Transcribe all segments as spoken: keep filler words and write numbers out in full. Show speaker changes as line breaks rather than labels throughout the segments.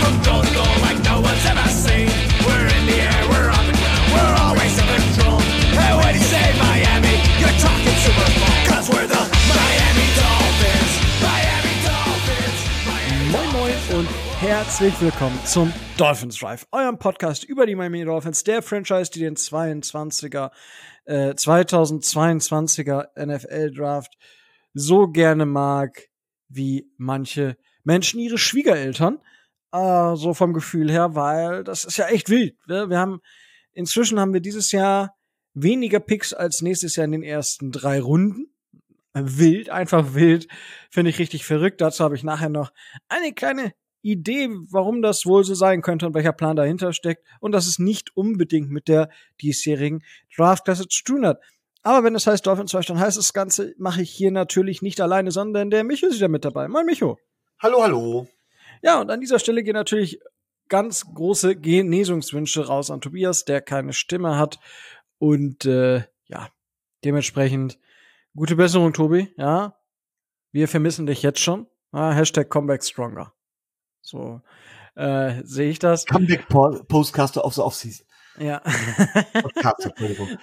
from goal to goal like no one's ever seen. We're in the air, we're on the ground, we're always in control. And when you say Miami, you're talking Super Bowl. Cause we're the Miami Dolphins, Miami Dolphins, Miami
Moin Moin und herzlich willkommen zum Dolphins Drive, eurem Podcast über die Miami Dolphins, der Franchise, die den zweiundzwanziger, äh, zweitausendzweiundzwanziger N F L Draft so gerne mag, wie manche Menschen ihre Schwiegereltern, äh, so vom Gefühl her, weil das ist ja echt wild. Wir, wir haben, inzwischen haben wir dieses Jahr weniger Picks als nächstes Jahr in den ersten drei Runden. Wild, einfach wild, finde ich richtig verrückt. Dazu habe ich nachher noch eine kleine Idee, warum das wohl so sein könnte und welcher Plan dahinter steckt und dass es nicht unbedingt mit der diesjährigen Draftklasse zu tun hat. Aber wenn es heißt Dolphins Drive, dann heißt das Ganze, mache ich hier natürlich nicht alleine, sondern der Micho ist wieder mit dabei. Moin Micho.
Hallo, hallo.
Ja, und an dieser Stelle gehen natürlich ganz große Genesungswünsche raus an Tobias, der keine Stimme hat. Und äh, ja, dementsprechend gute Besserung, Tobi. Ja, wir vermissen dich jetzt schon. Ah, Hashtag Comeback Stronger. So äh, sehe ich das.
Comeback po- Postcaster of the Offseason.
Ja.
Podcast, Entschuldigung.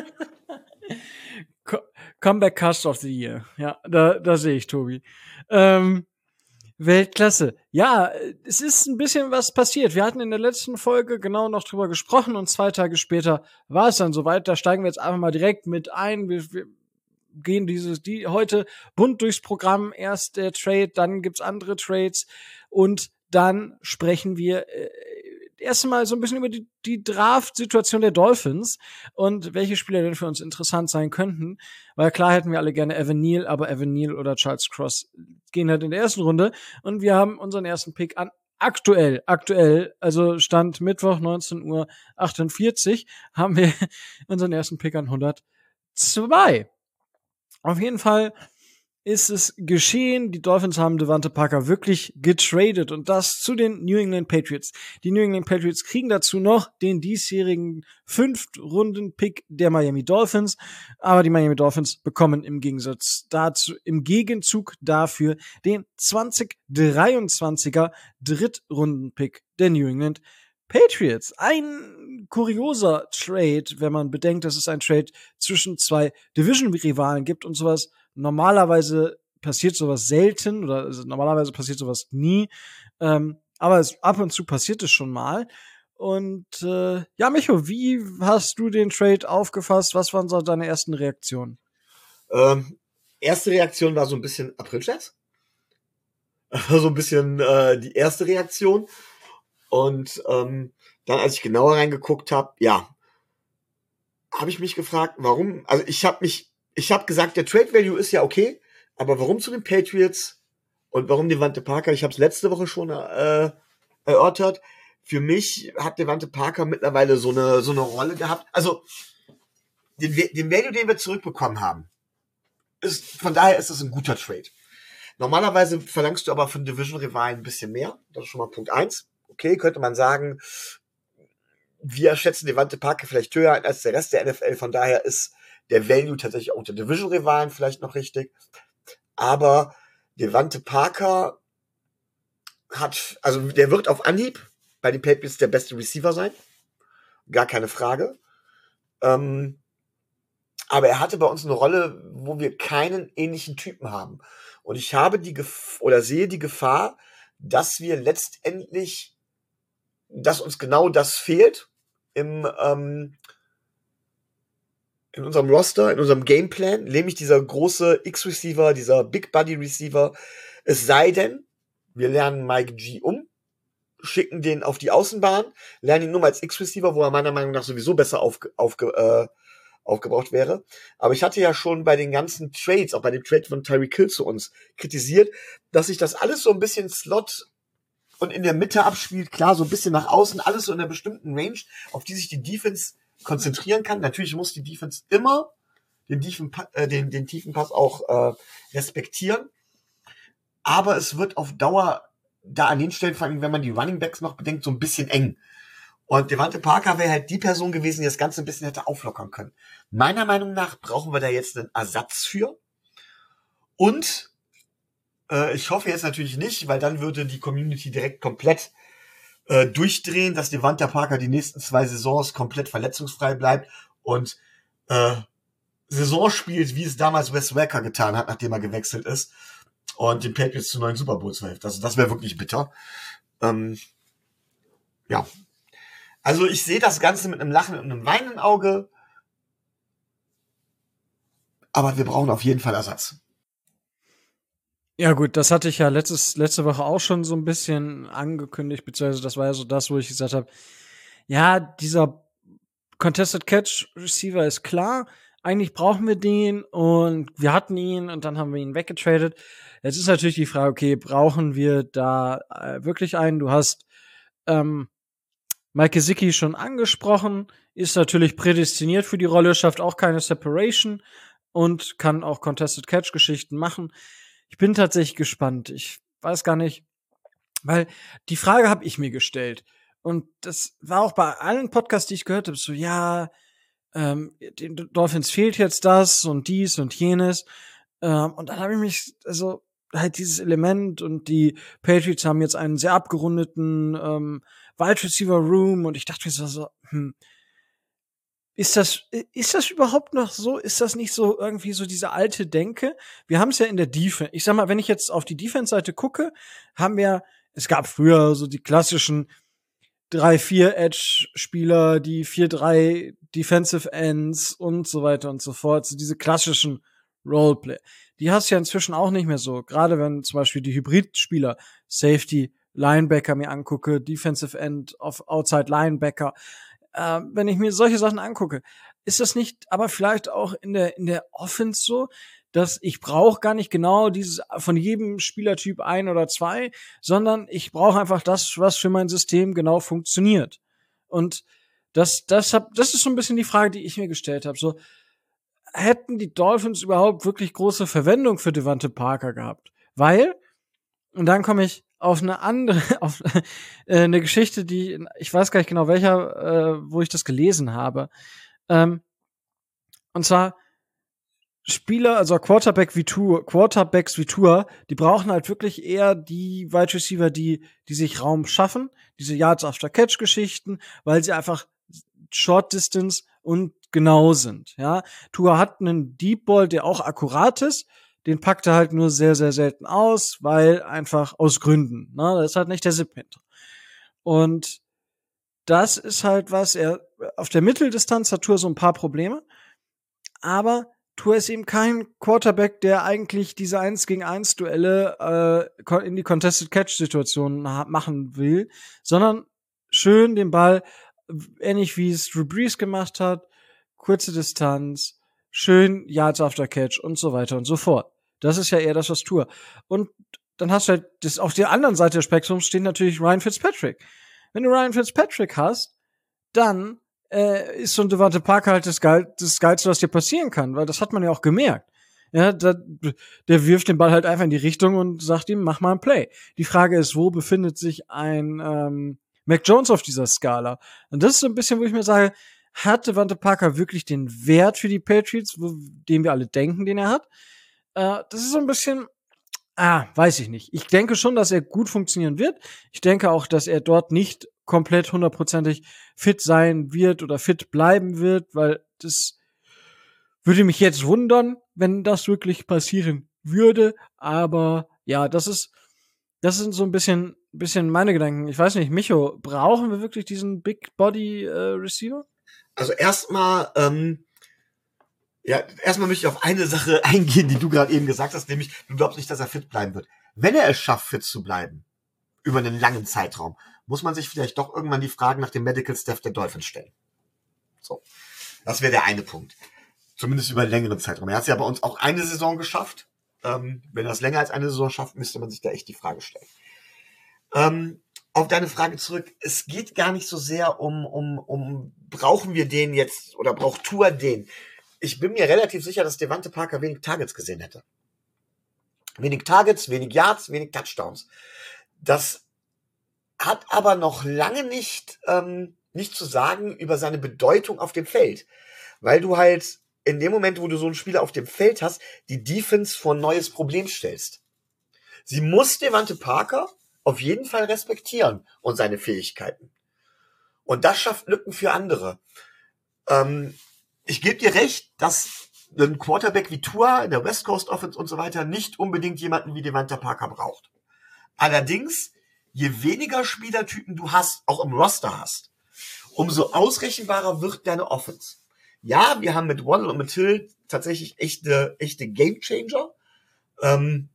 Co- Comeback Cast of the Year. Ja, da, da sehe ich Tobi. Ähm, Weltklasse. Ja, es ist ein bisschen was passiert. Wir hatten in der letzten Folge genau noch drüber gesprochen und zwei Tage später war es dann soweit. Da steigen wir jetzt einfach mal direkt mit ein. Wir, wir gehen dieses, die heute bunt durchs Programm. Erst der Trade, dann gibt's andere Trades und dann sprechen wir äh, erst mal so ein bisschen über die, die Draft-Situation der Dolphins und welche Spieler denn für uns interessant sein könnten. Weil klar hätten wir alle gerne Evan Neal, aber Evan Neal oder Charles Cross gehen halt in der ersten Runde und wir haben unseren ersten Pick an aktuell, aktuell, also Stand Mittwoch neunzehn Uhr achtundvierzig haben wir unseren ersten Pick an hundertzwei. Auf jeden Fall ist es geschehen. Die Dolphins haben Devante Parker wirklich getradet und das zu den New England Patriots. Die New England Patriots kriegen dazu noch den diesjährigen Fünft-Runden-Pick der Miami Dolphins, aber die Miami Dolphins bekommen im Gegensatz dazu, im Gegenzug dafür den zwanzig dreiundzwanziger Drittrunden-Pick der New England Patriots. Ein kurioser Trade, wenn man bedenkt, dass es ein Trade zwischen zwei Division-Rivalen gibt und sowas. Normalerweise passiert sowas selten oder also normalerweise passiert sowas nie. Ähm, aber es, ab und zu passiert es schon mal. Und äh, ja, Micho, wie hast du den Trade aufgefasst? Was waren so deine ersten Reaktionen?
Ähm, erste Reaktion war so ein bisschen Aprilscherz. So ein bisschen äh, die erste Reaktion. Und ähm, dann, als ich genauer reingeguckt habe, ja, habe ich mich gefragt, warum, also ich habe mich, ich habe gesagt, der Trade Value ist ja okay, aber warum zu den Patriots und warum Devante Parker? Ich habe es letzte Woche schon äh, erörtert. Für mich hat Devante Parker mittlerweile so eine so eine Rolle gehabt. Also den, den Value, den wir zurückbekommen haben, ist von daher ist es ein guter Trade. Normalerweise verlangst du aber von Division-Rivalen ein bisschen mehr. Das ist schon mal Punkt eins. Okay, könnte man sagen, wir schätzen Devante Parker vielleicht höher ein als der Rest der N F L. Von daher ist der Value tatsächlich auch unter Division-Rivalen vielleicht noch richtig. Aber Devante Parker hat, also der wird auf Anhieb bei den Patriots der beste Receiver sein. Gar keine Frage. Ähm, aber er hatte bei uns eine Rolle, wo wir keinen ähnlichen Typen haben. Und ich habe die Gef- oder sehe die Gefahr, dass wir letztendlich, dass uns genau das fehlt im ähm, in unserem Roster, in unserem Gameplan, nämlich dieser große X-Receiver, dieser Big Body Receiver. Es sei denn, wir lernen Mike G um, schicken den auf die Außenbahn, lernen ihn nur mal als X-Receiver, wo er meiner Meinung nach sowieso besser aufge, aufge, äh, aufgebraucht wäre. Aber ich hatte ja schon bei den ganzen Trades, auch bei dem Trade von Tyreek Hill zu uns, kritisiert, dass sich das alles so ein bisschen Slot und in der Mitte abspielt, klar, so ein bisschen nach außen, alles so in einer bestimmten Range, auf die sich die Defense konzentrieren kann. Natürlich muss die Defense immer den tiefen, äh, den, den tiefen Pass auch äh, respektieren. Aber es wird auf Dauer da an den Stellen, vor allem wenn man die Running Backs noch bedenkt, so ein bisschen eng. Und Devante Parker wäre halt die Person gewesen, die das Ganze ein bisschen hätte auflockern können. Meiner Meinung nach brauchen wir da jetzt einen Ersatz für. Und äh, ich hoffe jetzt natürlich nicht, weil dann würde die Community direkt komplett äh, durchdrehen, dass Devonta Parker die nächsten zwei Saisons komplett verletzungsfrei bleibt und äh, Saison spielt, wie es damals Wes Welker getan hat, nachdem er gewechselt ist und den Patriots zu neuen Super Bowls verhilft. Also das wäre wirklich bitter. Ähm, ja. Also ich sehe das Ganze mit einem Lachen und einem weinenden Auge, aber wir brauchen auf jeden Fall Ersatz.
Ja gut, das hatte ich ja letztes, letzte Woche auch schon so ein bisschen angekündigt, beziehungsweise das war ja so das, wo ich gesagt habe, ja, dieser Contested Catch Receiver ist klar, eigentlich brauchen wir den und wir hatten ihn und dann haben wir ihn weggetradet. Jetzt ist natürlich die Frage, okay, brauchen wir da äh, wirklich einen? Du hast ähm, Mike Gesicki schon angesprochen, ist natürlich prädestiniert für die Rolle, schafft auch keine Separation und kann auch Contested Catch Geschichten machen. Ich bin tatsächlich gespannt. Ich weiß gar nicht, weil die Frage habe ich mir gestellt. Und das war auch bei allen Podcasts, die ich gehört habe, so, ja, ähm, den Dolphins fehlt jetzt das und dies und jenes. Ähm, und dann habe ich mich, also halt dieses Element und die Patriots haben jetzt einen sehr abgerundeten ähm, Wide Receiver Room und ich dachte mir so, so hm, Ist das, ist das überhaupt noch so? Ist das nicht so irgendwie so diese alte Denke? Wir haben es ja in der Defense. Ich sag mal, wenn ich jetzt auf die Defense-Seite gucke, haben wir, es gab früher so die klassischen drei vier Edge-Spieler, die vier drei Defensive Ends und so weiter und so fort. So diese klassischen Roleplay. Die hast du ja inzwischen auch nicht mehr so. Gerade wenn zum Beispiel die Hybrid-Spieler, Safety, Linebacker mir angucke, Defensive End auf Outside Linebacker, Äh, wenn ich mir solche Sachen angucke, ist das nicht aber vielleicht auch in der in der Offense so, dass ich brauche gar nicht genau dieses von jedem Spielertyp ein oder zwei, sondern ich brauche einfach das, was für mein System genau funktioniert. Und das das hab, das ist so ein bisschen die Frage, die ich mir gestellt habe. So, hätten die Dolphins überhaupt wirklich große Verwendung für Devonta Parker gehabt? Weil, und dann komme ich auf eine andere, auf äh, eine Geschichte, die, ich weiß gar nicht genau welcher, äh, wo ich das gelesen habe. Ähm, und zwar Spieler, also Quarterback wie Tour, Quarterbacks wie Tour, die brauchen halt wirklich eher die Wide Receiver, die, die sich Raum schaffen, diese Yards after Catch Geschichten, weil sie einfach Short Distance und genau sind, ja. Tour hat einen Deep Ball, der auch akkurat ist, den packt er halt nur sehr, sehr selten aus, weil einfach aus Gründen, ne, da ist halt nicht der Zip hinter. Und das ist halt was, er, auf der Mitteldistanz hat Tour so ein paar Probleme, aber Tour ist eben kein Quarterback, der eigentlich diese eins gegen eins Duelle äh, in die Contested Catch Situationen machen will, sondern schön den Ball, ähnlich wie es Drew Brees gemacht hat, kurze Distanz, schön Yards after Catch und so weiter und so fort. Das ist ja eher das, was Tour. Und dann hast du halt, das, auf der anderen Seite des Spektrums steht natürlich Ryan Fitzpatrick. Wenn du Ryan Fitzpatrick hast, dann äh, ist so ein Devonta Parker halt das, Geil, das Geilste, was dir passieren kann, weil das hat man ja auch gemerkt. Ja, da, der wirft den Ball halt einfach in die Richtung und sagt ihm, mach mal ein Play. Die Frage ist, wo befindet sich ein ähm, Mac Jones auf dieser Skala? Und das ist so ein bisschen, wo ich mir sage, hat Devonta Parker wirklich den Wert für die Patriots, wo, den wir alle denken, den er hat? Äh, das ist so ein bisschen, ah, weiß ich nicht. Ich denke schon, dass er gut funktionieren wird. Ich denke auch, dass er dort nicht komplett hundertprozentig fit sein wird oder fit bleiben wird, weil das würde mich jetzt wundern, wenn das wirklich passieren würde. Aber ja, das ist, das sind so ein bisschen, bisschen meine Gedanken. Ich weiß nicht, Micho, brauchen wir wirklich diesen Big Body äh, Receiver?
Also erstmal, ähm, ja, erstmal möchte ich auf eine Sache eingehen, die du gerade eben gesagt hast, nämlich, du glaubst nicht, dass er fit bleiben wird. Wenn er es schafft, fit zu bleiben, über einen langen Zeitraum, muss man sich vielleicht doch irgendwann die Fragen nach dem Medical Staff der Dolphins stellen. So. Das wäre der eine Punkt. Zumindest über einen längeren Zeitraum. Er hat es ja bei uns auch eine Saison geschafft. Ähm, wenn er es länger als eine Saison schafft, müsste man sich da echt die Frage stellen. Ähm, auf deine Frage zurück. Es geht gar nicht so sehr um, um, um, brauchen wir den jetzt oder braucht Tour den? Ich bin mir relativ sicher, dass Devonta Parker wenig Targets gesehen hätte. Wenig Targets, wenig Yards, wenig Touchdowns. Das hat aber noch lange nicht, ähm, nicht zu sagen über seine Bedeutung auf dem Feld. Weil du halt in dem Moment, wo du so einen Spieler auf dem Feld hast, die Defense vor ein neues Problem stellst. Sie muss Devonta Parker auf jeden Fall respektieren und seine Fähigkeiten. Und das schafft Lücken für andere. Ähm, ich gebe dir recht, dass ein Quarterback wie Tua in der West Coast Offense und so weiter nicht unbedingt jemanden wie Devonta Parker braucht. Allerdings, je weniger Spielertypen du hast, auch im Roster hast, umso ausrechenbarer wird deine Offense. Ja, wir haben mit Waddle und mit Hill tatsächlich echte, echte Gamechanger, ähm,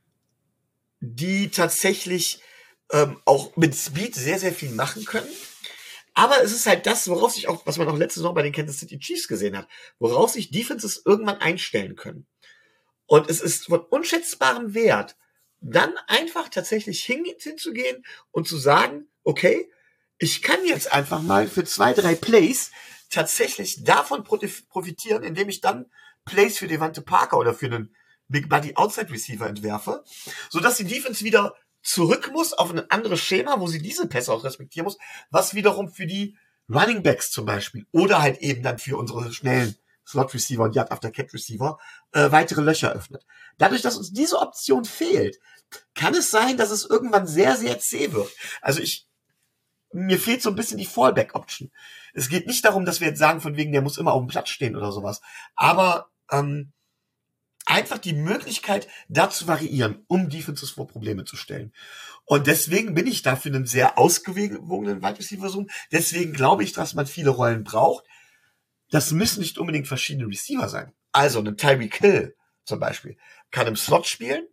die tatsächlich ähm, auch mit Speed sehr, sehr viel machen können. Aber es ist halt das, worauf sich auch, was man auch letztes Mal bei den Kansas City Chiefs gesehen hat, worauf sich Defenses irgendwann einstellen können. Und es ist von unschätzbarem Wert, dann einfach tatsächlich hin, hinzugehen und zu sagen, okay, ich kann jetzt einfach mal für zwei, drei Plays tatsächlich davon profitieren, indem ich dann Plays für Devonta Parker oder für einen Big Buddy Outside Receiver entwerfe, sodass die Defense wieder zurück muss auf ein anderes Schema, wo sie diese Pässe auch respektieren muss, was wiederum für die Running Backs zum Beispiel oder halt eben dann für unsere schnellen Slot Receiver und Yard After Catch Receiver äh, weitere Löcher öffnet. Dadurch, dass uns diese Option fehlt, kann es sein, dass es irgendwann sehr, sehr zäh wird. Also ich, mir fehlt so ein bisschen die Fallback Option. Es geht nicht darum, dass wir jetzt sagen, von wegen, der muss immer auf dem Platz stehen oder sowas. Aber ähm, einfach die Möglichkeit, da zu variieren, um Defenses vor Probleme zu stellen. Und deswegen bin ich dafür einen sehr ausgewogenen Wide Receiver Zoom. Deswegen glaube ich, dass man viele Rollen braucht. Das müssen nicht unbedingt verschiedene Receiver sein. Also ein Tyreek Hill zum Beispiel kann im Slot spielen.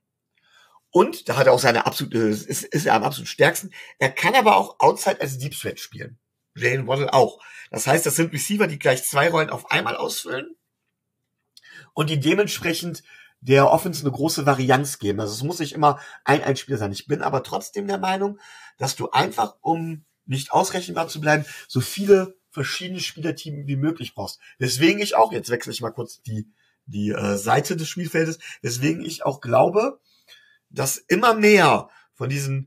Und da hat er auch seine absolute, ist, ist er am absolut stärksten. Er kann aber auch Outside als Deep Threat spielen. Jalen Waddle auch. Das heißt, das sind Receiver, die gleich zwei Rollen auf einmal ausfüllen und die dementsprechend der Offense eine große Varianz geben. Also es muss nicht immer ein Einspieler sein. Ich bin aber trotzdem der Meinung, dass du einfach, um nicht ausrechenbar zu bleiben, so viele verschiedene Spielerteams wie möglich brauchst. Deswegen ich auch, jetzt wechsle ich mal kurz die die äh, Seite des Spielfeldes, deswegen ich auch glaube, dass immer mehr von diesen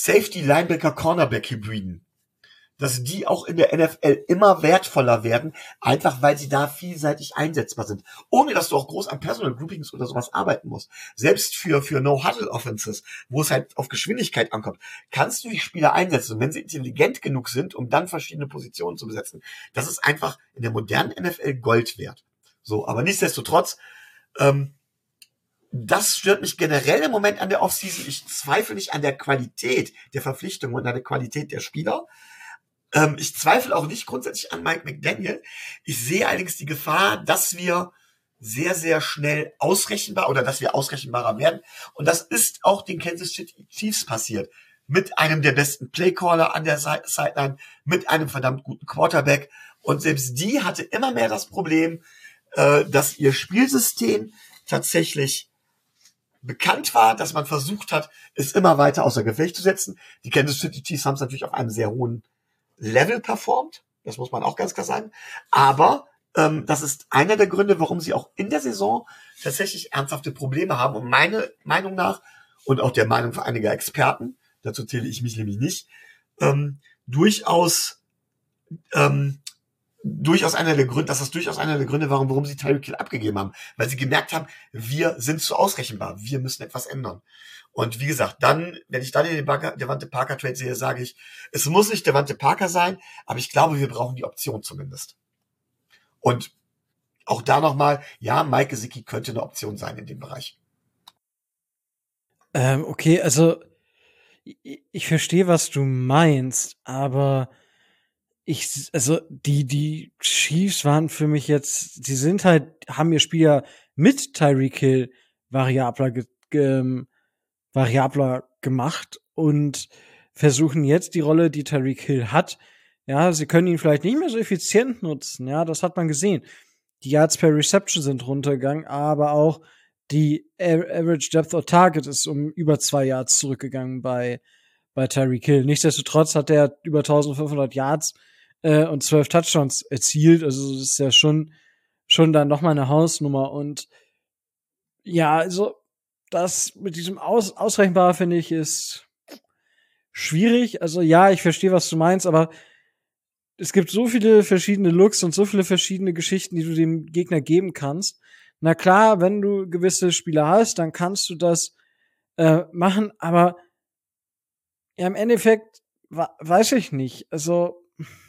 Safety-Linebacker-Cornerback-Hybriden, dass die auch in der N F L immer wertvoller werden, einfach weil sie da vielseitig einsetzbar sind. Ohne dass du auch groß an Personal Groupings oder sowas arbeiten musst. Selbst für, für No-Huddle-Offenses, wo es halt auf Geschwindigkeit ankommt, kannst du die Spieler einsetzen. Und wenn sie intelligent genug sind, um dann verschiedene Positionen zu besetzen, das ist einfach in der modernen N F L Gold wert. So, aber nichtsdestotrotz, ähm, das stört mich generell im Moment an der Offseason. Ich zweifle nicht an der Qualität der Verpflichtung und an der Qualität der Spieler. Ähm, ich zweifle auch nicht grundsätzlich an Mike McDaniel. Ich sehe allerdings die Gefahr, dass wir sehr, sehr schnell ausrechenbar oder dass wir ausrechenbarer werden. Und das ist auch den Kansas City Chiefs passiert. Mit einem der besten Playcaller an der Sideline, mit einem verdammt guten Quarterback. Und selbst die hatte immer mehr das Problem, äh, dass ihr Spielsystem tatsächlich bekannt war, dass man versucht hat, es immer weiter außer Gefecht zu setzen. Die Kansas City Chiefs haben es natürlich auf einem sehr hohen Level performt. Das muss man auch ganz klar sagen. Aber ähm, das ist einer der Gründe, warum sie auch in der Saison tatsächlich ernsthafte Probleme haben. Und meine Meinung nach und auch der Meinung einiger Experten, dazu zähle ich mich nämlich nicht, ähm, durchaus ähm, durchaus einer der Gründe, dass das durchaus einer der Gründe war, warum sie Tyreek Hill abgegeben haben. Weil sie gemerkt haben, wir sind zu ausrechenbar. Wir müssen etwas ändern. Und wie gesagt, dann, wenn ich dann den Devonta Parker Trade sehe, sage ich, es muss nicht Devonta Parker sein, aber ich glaube, wir brauchen die Option zumindest. Und auch da nochmal, ja, Mike Gesicki könnte eine Option sein in dem Bereich.
Ähm, okay, also ich, ich verstehe, was du meinst, aber ich, also die die Chiefs waren für mich jetzt, die sind halt, haben ihr Spiel ja mit Tyreek Hill variabler, ge, ge, variabler gemacht und versuchen jetzt die Rolle, die Tyreek Hill hat. Ja, sie können ihn vielleicht nicht mehr so effizient nutzen. Ja, das hat man gesehen. Die Yards per Reception sind runtergegangen, aber auch die Average Depth of Target ist um über zwei Yards zurückgegangen bei bei Tyreek Hill. Nichtsdestotrotz hat er über eintausendfünfhundert Yards äh, und zwölf Touchdowns erzielt. Also das ist ja schon schon dann noch mal eine Hausnummer. Und ja, also das mit diesem Aus ausrechenbar finde ich ist schwierig. Also ja, ich verstehe, was du meinst, aber es gibt so viele verschiedene Looks und so viele verschiedene Geschichten, die du dem Gegner geben kannst. Na klar, wenn du gewisse Spieler hast, dann kannst du das äh, machen, aber Ja, im Endeffekt wa- weiß ich nicht. Also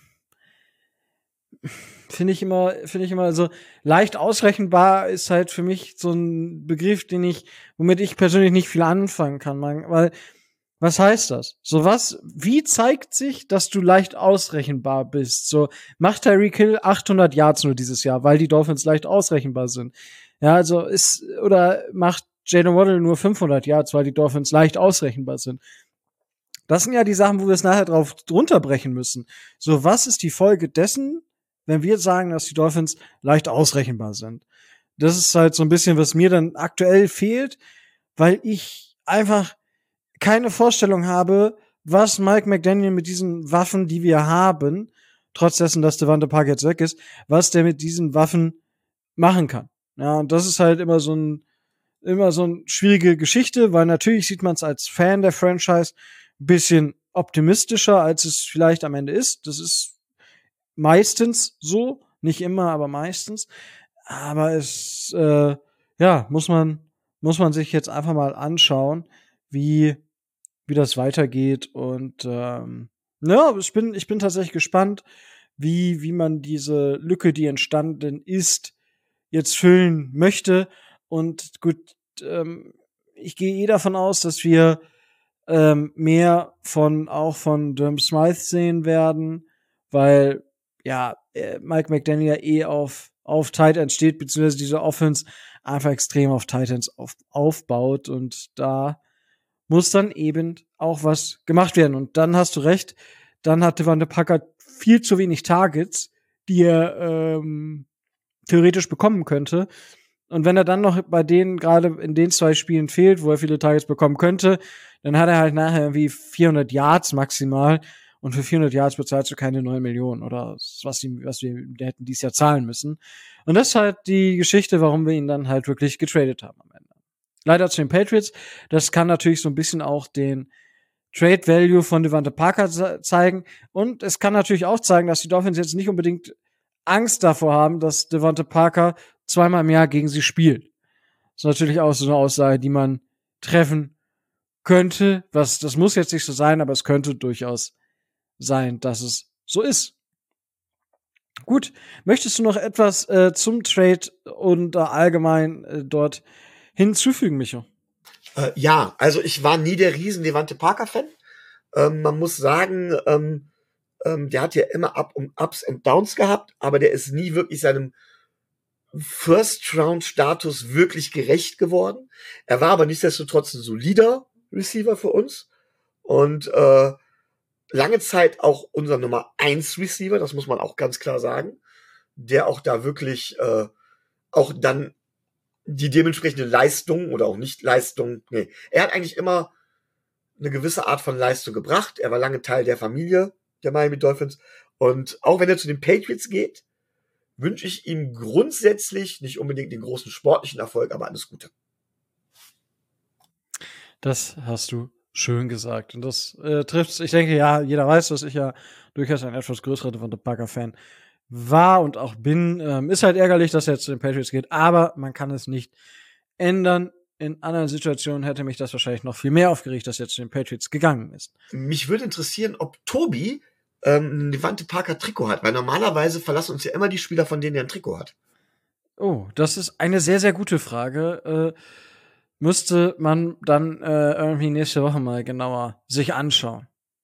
finde ich immer, finde ich immer so leicht ausrechenbar ist halt für mich so ein Begriff, den ich, womit ich persönlich nicht viel anfangen kann, man, weil was heißt das? So was, wie zeigt sich, dass du leicht ausrechenbar bist? So, macht Tyreek Hill achthundert Yards nur dieses Jahr, weil die Dolphins leicht ausrechenbar sind. Ja, also ist, oder macht Jalen Waddle nur fünfhundert Yards, weil die Dolphins leicht ausrechenbar sind. Das sind ja die Sachen, wo wir es nachher drauf drunter brechen müssen. So, was ist die Folge dessen, wenn wir sagen, dass die Dolphins leicht ausrechenbar sind? Das ist halt so ein bisschen, was mir dann aktuell fehlt, weil ich einfach keine Vorstellung habe, was Mike McDaniel mit diesen Waffen, die wir haben, trotz dessen, dass Devonta Parker jetzt weg ist, was der mit diesen Waffen machen kann. Ja, und das ist halt immer so ein, immer so eine schwierige Geschichte, weil natürlich sieht man es als Fan der Franchise ein bisschen optimistischer, als es vielleicht am Ende ist. Das ist meistens so, nicht immer, aber meistens. Aber es, äh, ja, muss man, muss man sich jetzt einfach mal anschauen, wie wie das weitergeht. Und ähm, ja, ich bin, ich bin tatsächlich gespannt, wie, wie man diese Lücke, die entstanden ist, jetzt füllen möchte. Und gut, ähm, ich gehe eh davon aus, dass wir ähm, mehr von auch von Durham Smythe sehen werden, weil ja äh, Mike McDaniel ja eh auf auf Tight Ends steht, beziehungsweise diese Offense einfach extrem auf Tight Ends auf, aufbaut, und da muss dann eben auch was gemacht werden. Und dann hast du recht, dann hat Devonta Parker viel zu wenig Targets, die er ähm, theoretisch bekommen könnte. Und wenn er dann noch bei denen gerade in den zwei Spielen fehlt, wo er viele Targets bekommen könnte, dann hat er halt nachher irgendwie vierhundert Yards maximal. Und für vierhundert Yards bezahlst du keine neun Millionen oder was, die, was wir hätten dieses Jahr zahlen müssen. Und das ist halt die Geschichte, warum wir ihn dann halt wirklich getradet haben am Ende. Leider zu den Patriots. Das kann natürlich so ein bisschen auch den Trade Value von Devonta Parker ze- zeigen. Und es kann natürlich auch zeigen, dass die Dolphins jetzt nicht unbedingt Angst davor haben, dass Devonta Parker zweimal im Jahr gegen sie spielt. Das ist natürlich auch so eine Aussage, die man treffen könnte. Was, das muss jetzt nicht so sein, aber es könnte durchaus sein, dass es so ist. Gut, möchtest du noch etwas äh, zum Trade und äh, allgemein äh, dort hinzufügen, Micho?
Äh, ja, also ich war nie der riesen Devonta Parker-Fan. Ähm, man muss sagen, ähm, ähm, der hat ja immer Up und Ups und Downs gehabt, aber der ist nie wirklich seinem First-Round-Status wirklich gerecht geworden. Er war aber nichtsdestotrotz ein solider Receiver für uns und äh, lange Zeit auch unser Nummer eins Receiver, das muss man auch ganz klar sagen, der auch da wirklich äh, auch dann die dementsprechende Leistung oder auch nicht Leistung, nee, er hat eigentlich immer eine gewisse Art von Leistung gebracht. Er war lange Teil der Familie der Miami Dolphins und auch wenn er zu den Patriots geht, wünsche ich ihm grundsätzlich nicht unbedingt den großen sportlichen Erfolg, aber alles Gute.
Das hast du schön gesagt. Und das äh, trifft, ich denke, ja, jeder weiß, dass ich ja durchaus ein etwas größerer Devonta Parker-Fan war und auch bin. Ähm, ist halt ärgerlich, dass er jetzt zu den Patriots geht, aber man kann es nicht ändern. In anderen Situationen hätte mich das wahrscheinlich noch viel mehr aufgeregt, dass er zu den Patriots gegangen ist.
Mich würde interessieren, ob Tobi ähm, ein Devonta Parker Trikot hat, weil normalerweise verlassen uns ja immer die Spieler, von denen er ein Trikot hat.
Oh, das ist eine sehr, sehr gute Frage. Äh, müsste man dann äh, irgendwie nächste Woche mal genauer sich anschauen.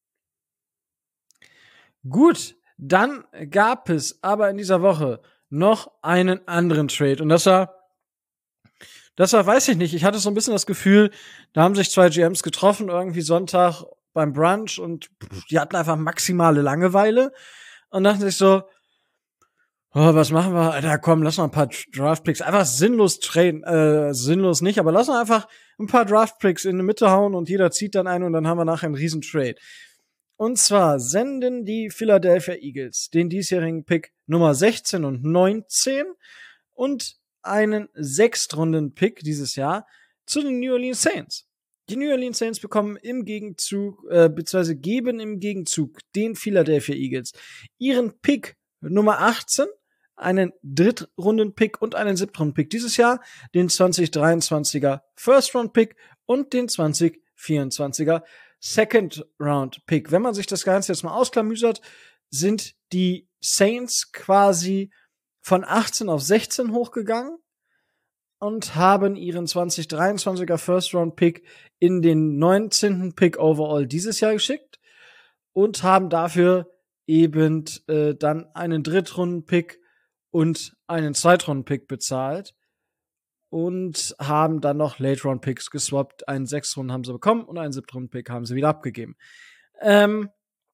Gut, dann gab es aber in dieser Woche noch einen anderen Trade. Und das war, das war, weiß ich nicht, ich hatte so ein bisschen das Gefühl, da haben sich zwei G Ms getroffen, irgendwie Sonntag beim Brunch, und die hatten einfach maximale Langeweile und dachten sich so, oh, was machen wir? Alter, komm, lass noch ein paar Draftpicks einfach sinnlos traden, äh, sinnlos nicht, aber lass noch einfach ein paar Draftpicks in die Mitte hauen und jeder zieht dann einen und dann haben wir nachher einen riesen Trade. Und zwar senden die Philadelphia Eagles den diesjährigen Pick Nummer sechzehn und neunzehn und einen Sechstrunden-Pick dieses Jahr zu den New Orleans Saints. Die New Orleans Saints bekommen im Gegenzug, äh, beziehungsweise geben im Gegenzug den Philadelphia Eagles ihren Pick Nummer achtzehn, einen Drittrunden-Pick und einen Siebtrunden-Pick dieses Jahr, den zwanzig dreiundzwanziger First-Round-Pick und den zwanzig vierundzwanziger Second-Round-Pick. Wenn man sich das Ganze jetzt mal ausklamüsert, sind die Saints quasi von achtzehn auf sechzehn hochgegangen und haben ihren zwanzig dreiundzwanziger First-Round-Pick in den neunzehnten Pick overall dieses Jahr geschickt und haben dafür eben äh, dann einen Drittrunden-Pick und einen Zweitrunden-Pick bezahlt und haben dann noch Late-Round-Picks geswappt. Einen Sechstrunden haben sie bekommen und einen Siebtrunden-Pick haben sie wieder abgegeben. Ähm,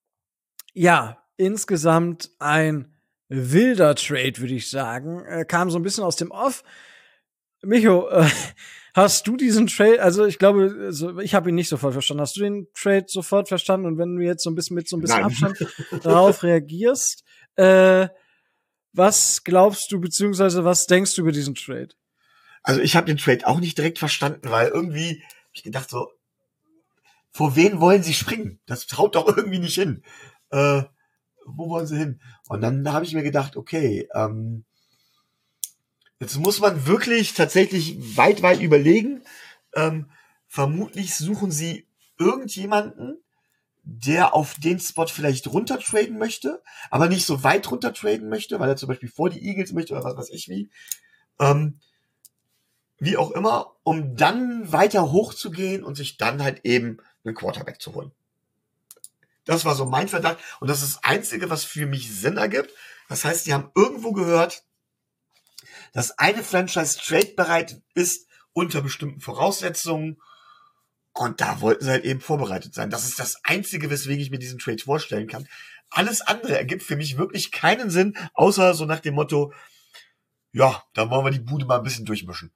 ja, insgesamt ein wilder Trade, würde ich sagen. Äh, kam so ein bisschen aus dem Off. Micho, äh, hast du diesen Trade, also ich glaube, also ich habe ihn nicht sofort verstanden. Hast du den Trade sofort verstanden? Und wenn du jetzt so ein bisschen mit so ein bisschen
Nein.
Abstand darauf reagierst, äh, was glaubst du, beziehungsweise was denkst du über diesen Trade?
Also ich habe den Trade auch nicht direkt verstanden, weil irgendwie hab ich gedacht so, vor wen wollen sie springen? Das traut doch irgendwie nicht hin. Äh, wo wollen sie hin? Und dann habe ich mir gedacht, okay, ähm, jetzt muss man wirklich tatsächlich weit, weit überlegen. Ähm, vermutlich suchen sie irgendjemanden, der auf den Spot vielleicht runtertraden möchte, aber nicht so weit runtertraden möchte, weil er zum Beispiel vor die Eagles möchte oder was weiß ich wie. Ähm, wie auch immer, um dann weiter hochzugehen und sich dann halt eben einen Quarterback zu holen. Das war so mein Verdacht und das ist das Einzige, was für mich Sinn ergibt. Das heißt, die haben irgendwo gehört, dass eine Franchise trade-bereit ist unter bestimmten Voraussetzungen und da wollten sie halt eben vorbereitet sein. Das ist das Einzige, weswegen ich mir diesen Trade vorstellen kann. Alles andere ergibt für mich wirklich keinen Sinn, außer so nach dem Motto, ja, da wollen wir die Bude mal ein bisschen durchmischen.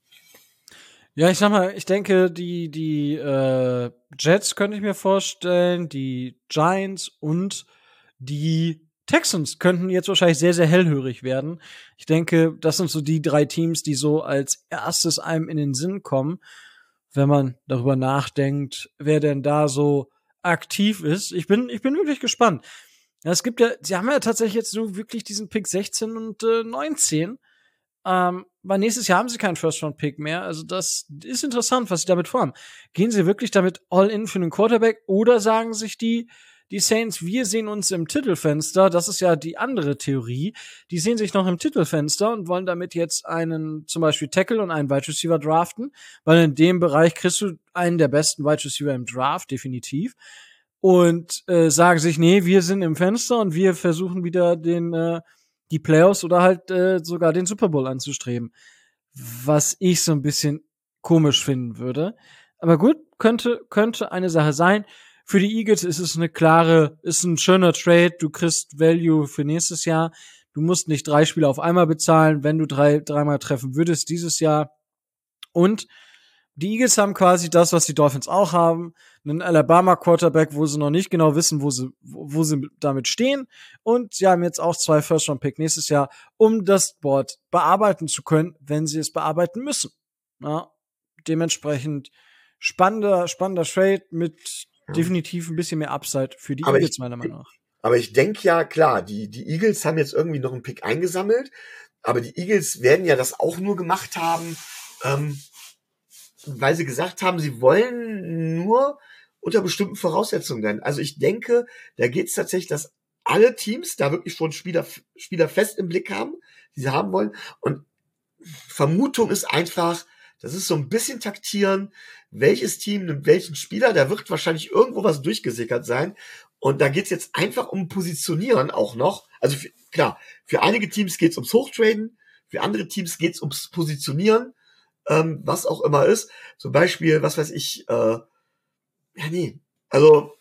Ja, ich sag mal, ich denke, die, die äh, Jets könnte ich mir vorstellen, die Giants und die Texans könnten jetzt wahrscheinlich sehr, sehr hellhörig werden. Ich denke, das sind so die drei Teams, die so als erstes einem in den Sinn kommen, wenn man darüber nachdenkt, wer denn da so aktiv ist. Ich bin, ich bin wirklich gespannt. Ja, es gibt ja, sie haben ja tatsächlich jetzt so wirklich diesen Pick sechzehn und äh, neunzehn. Ähm, weil nächstes Jahr haben sie keinen First-Round-Pick mehr. Also das ist interessant, was sie damit vorhaben. Gehen sie wirklich damit all in für einen Quarterback oder sagen sich die, die Saints, wir sehen uns im Titelfenster, das ist ja die andere Theorie, die sehen sich noch im Titelfenster und wollen damit jetzt einen zum Beispiel Tackle und einen Wide Receiver draften, weil in dem Bereich kriegst du einen der besten Wide Receiver im Draft, definitiv. Und äh, sagen sich, nee, wir sind im Fenster und wir versuchen wieder den äh, die Playoffs oder halt äh, sogar den Super Bowl anzustreben. Was ich so ein bisschen komisch finden würde. Aber gut, könnte, könnte eine Sache sein. Für die Eagles ist es eine klare, ist ein schöner Trade. Du kriegst Value für nächstes Jahr. Du musst nicht drei Spiele auf einmal bezahlen, wenn du drei, dreimal treffen würdest dieses Jahr. Und die Eagles haben quasi das, was die Dolphins auch haben. Einen Alabama-Quarterback, wo sie noch nicht genau wissen, wo sie, wo sie damit stehen. Und sie haben jetzt auch zwei First-Round-Pick nächstes Jahr, um das Board bearbeiten zu können, wenn sie es bearbeiten müssen. Ja, dementsprechend spannender, spannender Trade mit ja. definitiv ein bisschen mehr Upside für die
aber
Eagles,
ich,
meiner Meinung nach.
Aber ich denke ja, klar, die, die Eagles haben jetzt irgendwie noch einen Pick eingesammelt, aber die Eagles werden ja das auch nur gemacht haben, ähm, weil sie gesagt haben, sie wollen nur unter bestimmten Voraussetzungen werden. Also ich denke, da geht es tatsächlich, dass alle Teams da wirklich schon Spieler, Spieler fest im Blick haben, die sie haben wollen. Und Vermutung ist einfach, das ist so ein bisschen taktieren, welches Team nimmt welchen Spieler, da wird wahrscheinlich irgendwo was durchgesickert sein. Und da geht es jetzt einfach um Positionieren auch noch. Also für, klar, für einige Teams geht es ums Hochtraden, für andere Teams geht es ums Positionieren. Ähm, was auch immer ist. Zum Beispiel, was weiß ich, äh, ja, nee. Also,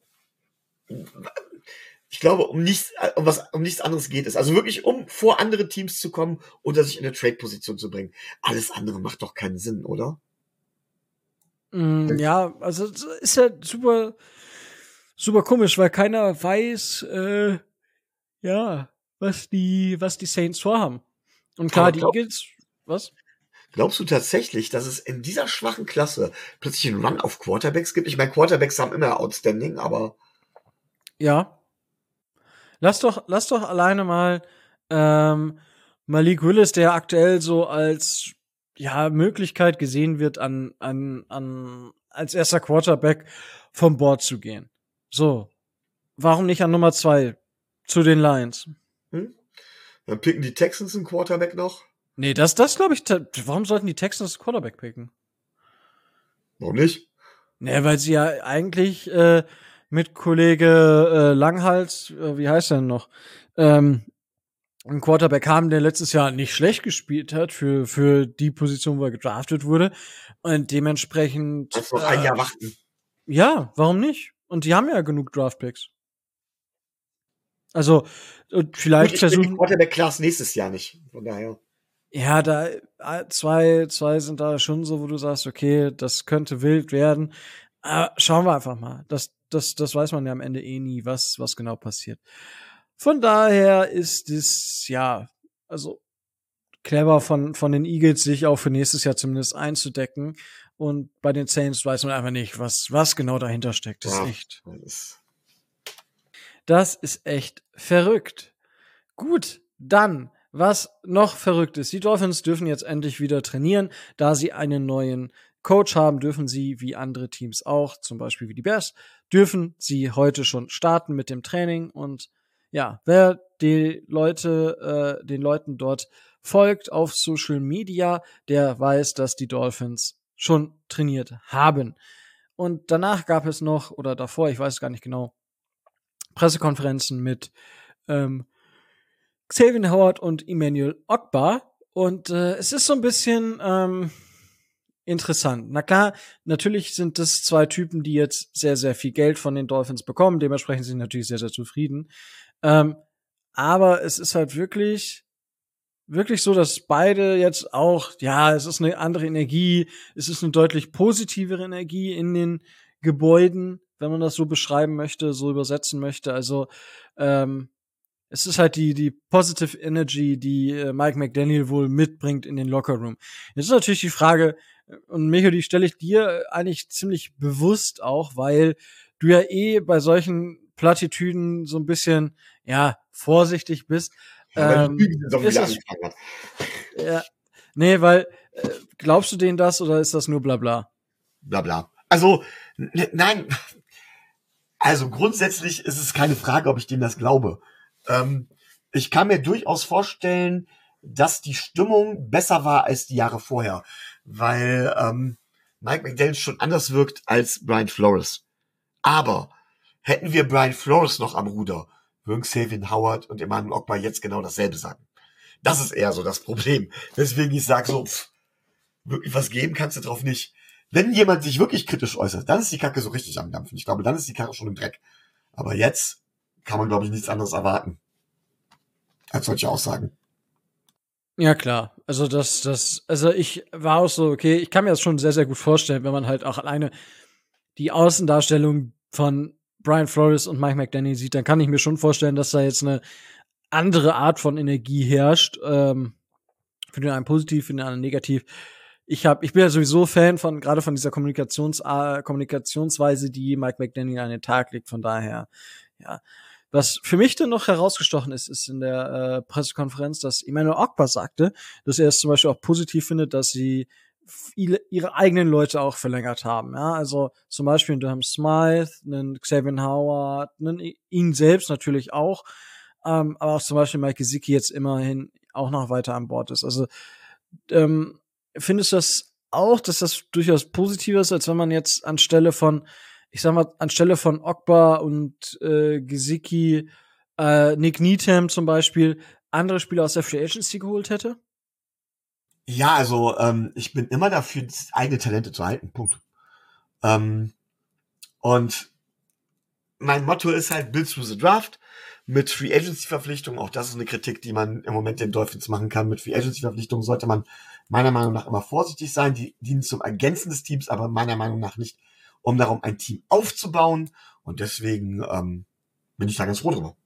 ich glaube, um nichts, um was, um nichts anderes geht es. Also wirklich, um vor andere Teams zu kommen oder sich in eine Trade-Position zu bringen. Alles andere macht doch keinen Sinn, oder?
Mm, ja, also, ist ja super, super komisch, weil keiner weiß, äh, ja, was die, was die Saints vorhaben. Und klar, die Eagles, was?
Glaubst du tatsächlich, dass es in dieser schwachen Klasse plötzlich einen Run auf Quarterbacks gibt? Ich meine, Quarterbacks haben immer Outstanding, aber
ja. Lass doch, lass doch alleine mal ähm, Malik Willis, der aktuell so als ja Möglichkeit gesehen wird, an an an als erster Quarterback vom Board zu gehen. So, warum nicht an Nummer zwei zu den Lions?
Hm? Dann picken die Texans einen Quarterback noch.
Nee, das, das glaube ich, warum sollten die Texans Quarterback picken?
Warum nicht?
Nee, weil sie ja eigentlich äh, mit Kollege äh, Langhals, äh, wie heißt er denn noch, ähm, einen Quarterback haben, der letztes Jahr nicht schlecht gespielt hat für, für die Position, wo er gedraftet wurde. Und dementsprechend.
Kannst noch
äh,
ein Jahr warten.
Ja, warum nicht? Und die haben ja genug Draftpicks. Also, und vielleicht
Gut, ich bin die
versuchen.
Quarterback-Class nächstes Jahr nicht. Von daher.
Ja, da äh, zwei, zwei sind da schon so, wo du sagst, okay, das könnte wild werden. Aber schauen wir einfach mal. Das, das, das weiß man ja am Ende eh nie, was, was genau passiert. Von daher ist es, ja, also clever von, von den Eagles, sich auch für nächstes Jahr zumindest einzudecken. Und bei den Saints weiß man einfach nicht, was, was genau dahinter steckt. Das
Ja,
ist echt.
das ist-
Das ist echt verrückt. Gut, dann, was noch verrückt ist. Die Dolphins dürfen jetzt endlich wieder trainieren. Da sie einen neuen Coach haben, dürfen sie, wie andere Teams auch, zum Beispiel wie die Bears, dürfen sie heute schon starten mit dem Training. Und ja, wer die Leute, äh, den Leuten dort folgt auf Social Media, der weiß, dass die Dolphins schon trainiert haben. Und danach gab es noch, oder davor, ich weiß gar nicht genau, Pressekonferenzen mit ähm, Xavier Howard und Emmanuel Ogbah. Und äh, es ist so ein bisschen ähm, interessant. Na klar, natürlich sind das zwei Typen, die jetzt sehr, sehr viel Geld von den Dolphins bekommen. Dementsprechend sind sie natürlich sehr, sehr zufrieden. Ähm, aber es ist halt wirklich, wirklich so, dass beide jetzt auch, ja, es ist eine andere Energie, es ist eine deutlich positivere Energie in den Gebäuden, wenn man das so beschreiben möchte, so übersetzen möchte. Also ähm, es ist halt die die Positive Energy, die äh, Mike McDaniel wohl mitbringt in den Lockerroom. Jetzt ist natürlich die Frage, und Micho, die stelle ich dir eigentlich ziemlich bewusst auch, weil du ja eh bei solchen Plattitüden so ein bisschen, ja, vorsichtig bist.
Ja, weil
Ähm,
die Lüge so
ist
wieder
es-
angefangen hat.
ja, nee, weil, äh, glaubst du denen das oder ist das nur Blabla?
Bla bla. Also, n- nein. Also grundsätzlich ist es keine Frage, ob ich denen das glaube. Ähm, ich kann mir durchaus vorstellen, dass die Stimmung besser war als die Jahre vorher, weil ähm, Mike McDaniel schon anders wirkt als Brian Flores. Aber hätten wir Brian Flores noch am Ruder, würden Xavier Howard und Emmanuel Ogbah jetzt genau dasselbe sagen. Das ist eher so das Problem. Deswegen ich sage so, pff, wirklich was geben kannst du drauf nicht. Wenn jemand sich wirklich kritisch äußert, dann ist die Kacke so richtig am Dampfen. Ich glaube, dann ist die Kacke schon im Dreck. Aber jetzt kann man, glaube ich, nichts anderes erwarten als solche Aussagen.
Ja, klar. Also das, das, also ich war auch so, okay, ich kann mir das schon sehr, sehr gut vorstellen, wenn man halt auch alleine die Außendarstellung von Brian Flores und Mike McDaniel sieht, dann kann ich mir schon vorstellen, dass da jetzt eine andere Art von Energie herrscht. Ähm, für den einen positiv, für den anderen negativ. Ich hab, ich bin ja sowieso Fan von, gerade von dieser Kommunikations, äh, Kommunikationsweise, die Mike McDaniel an den Tag legt. Von daher, ja. Was für mich dann noch herausgestochen ist, ist in der äh, Pressekonferenz, dass Emmanuel Ogbah sagte, dass er es zum Beispiel auch positiv findet, dass sie viele, ihre eigenen Leute auch verlängert haben. Ja, also zum Beispiel einen Durham Smythe, einen Xavier Howard, einen, ihn selbst natürlich auch, ähm, aber auch zum Beispiel Mike Gesicki jetzt immerhin auch noch weiter an Bord ist. Also ähm, findest du das auch, dass das durchaus positiver ist, als wenn man jetzt anstelle von, ich sag mal, anstelle von Ogbah und äh, Gesicki, äh, Nick Needham zum Beispiel, andere Spieler aus der Free Agency geholt hätte?
Ja, also ähm, ich bin immer dafür, eigene Talente zu halten. Punkt. Ähm, und mein Motto ist halt Build through the Draft mit Free Agency Verpflichtungen. Auch das ist eine Kritik, die man im Moment den Dolphins machen kann. Mit Free Agency Verpflichtungen sollte man meiner Meinung nach immer vorsichtig sein. Die dienen zum Ergänzen des Teams, aber meiner Meinung nach nicht, um darum ein Team aufzubauen. Und deswegen ähm, bin ich da ganz froh drüber.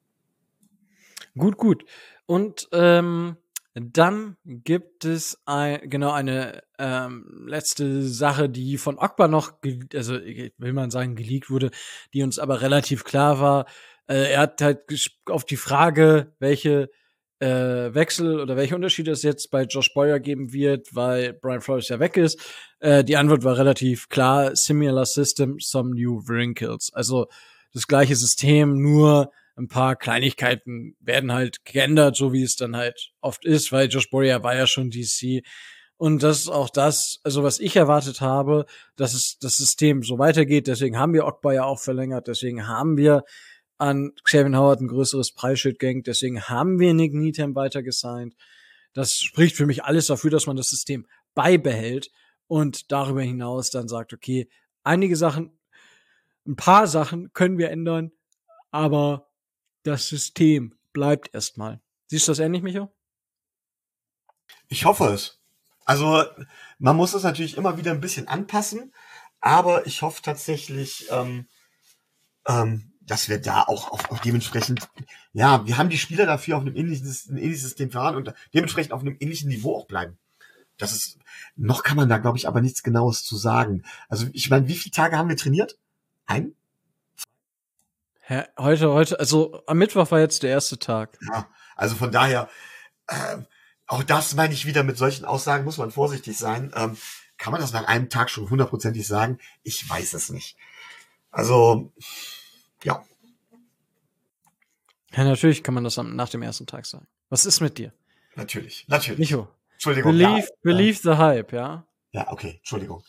Gut, gut. Und ähm, dann gibt es ein, genau eine ähm, letzte Sache, die von Ogbah noch, ge- also will man sagen, geleakt wurde, die uns aber relativ klar war. Äh, er hat halt ges- auf die Frage, welche äh, Wechsel oder welche Unterschiede es jetzt bei Josh Boyer geben wird, weil Brian Flores ja weg ist. Äh, die Antwort war relativ klar: Similar System, some new wrinkles. Also das gleiche System, nur ein paar Kleinigkeiten werden halt geändert, so wie es dann halt oft ist, weil Josh Boyer war ja schon D C. Und das ist auch das, also was ich erwartet habe, dass es das System so weitergeht. Deswegen haben wir Ogba ja auch verlängert. Deswegen haben wir an Xavier Howard ein größeres Preisschild gehängt. Deswegen haben wir Nick Needham weiter gesigned. Das spricht für mich alles dafür, dass man das System beibehält und darüber hinaus dann sagt, okay, einige Sachen, ein paar Sachen können wir ändern, aber das System bleibt erstmal. Siehst du das ähnlich, Micho?
Ich hoffe es. Also man muss es natürlich immer wieder ein bisschen anpassen, aber ich hoffe tatsächlich, ähm, ähm, dass wir da auch, auch, auch dementsprechend, ja, wir haben die Spieler dafür auf einem ähnlichen, ein ähnliches System fahren und dementsprechend auf einem ähnlichen Niveau auch bleiben. Das ist, noch kann man da, glaube ich, aber nichts Genaues zu sagen. Also ich meine, wie viele Tage haben wir trainiert? Ein?
Hä, heute, heute, also am Mittwoch war jetzt der erste Tag.
Ja, also von daher, ähm, auch das meine ich wieder, mit solchen Aussagen muss man vorsichtig sein. Ähm, kann man das nach einem Tag schon hundertprozentig sagen? Ich weiß es nicht. Also, ja.
Ja, natürlich kann man das am, nach dem ersten Tag sagen. Was ist mit dir?
Natürlich, natürlich.
Micho,
Entschuldigung.
believe,
ja,
believe the hype, ja?
Ja, okay, Entschuldigung.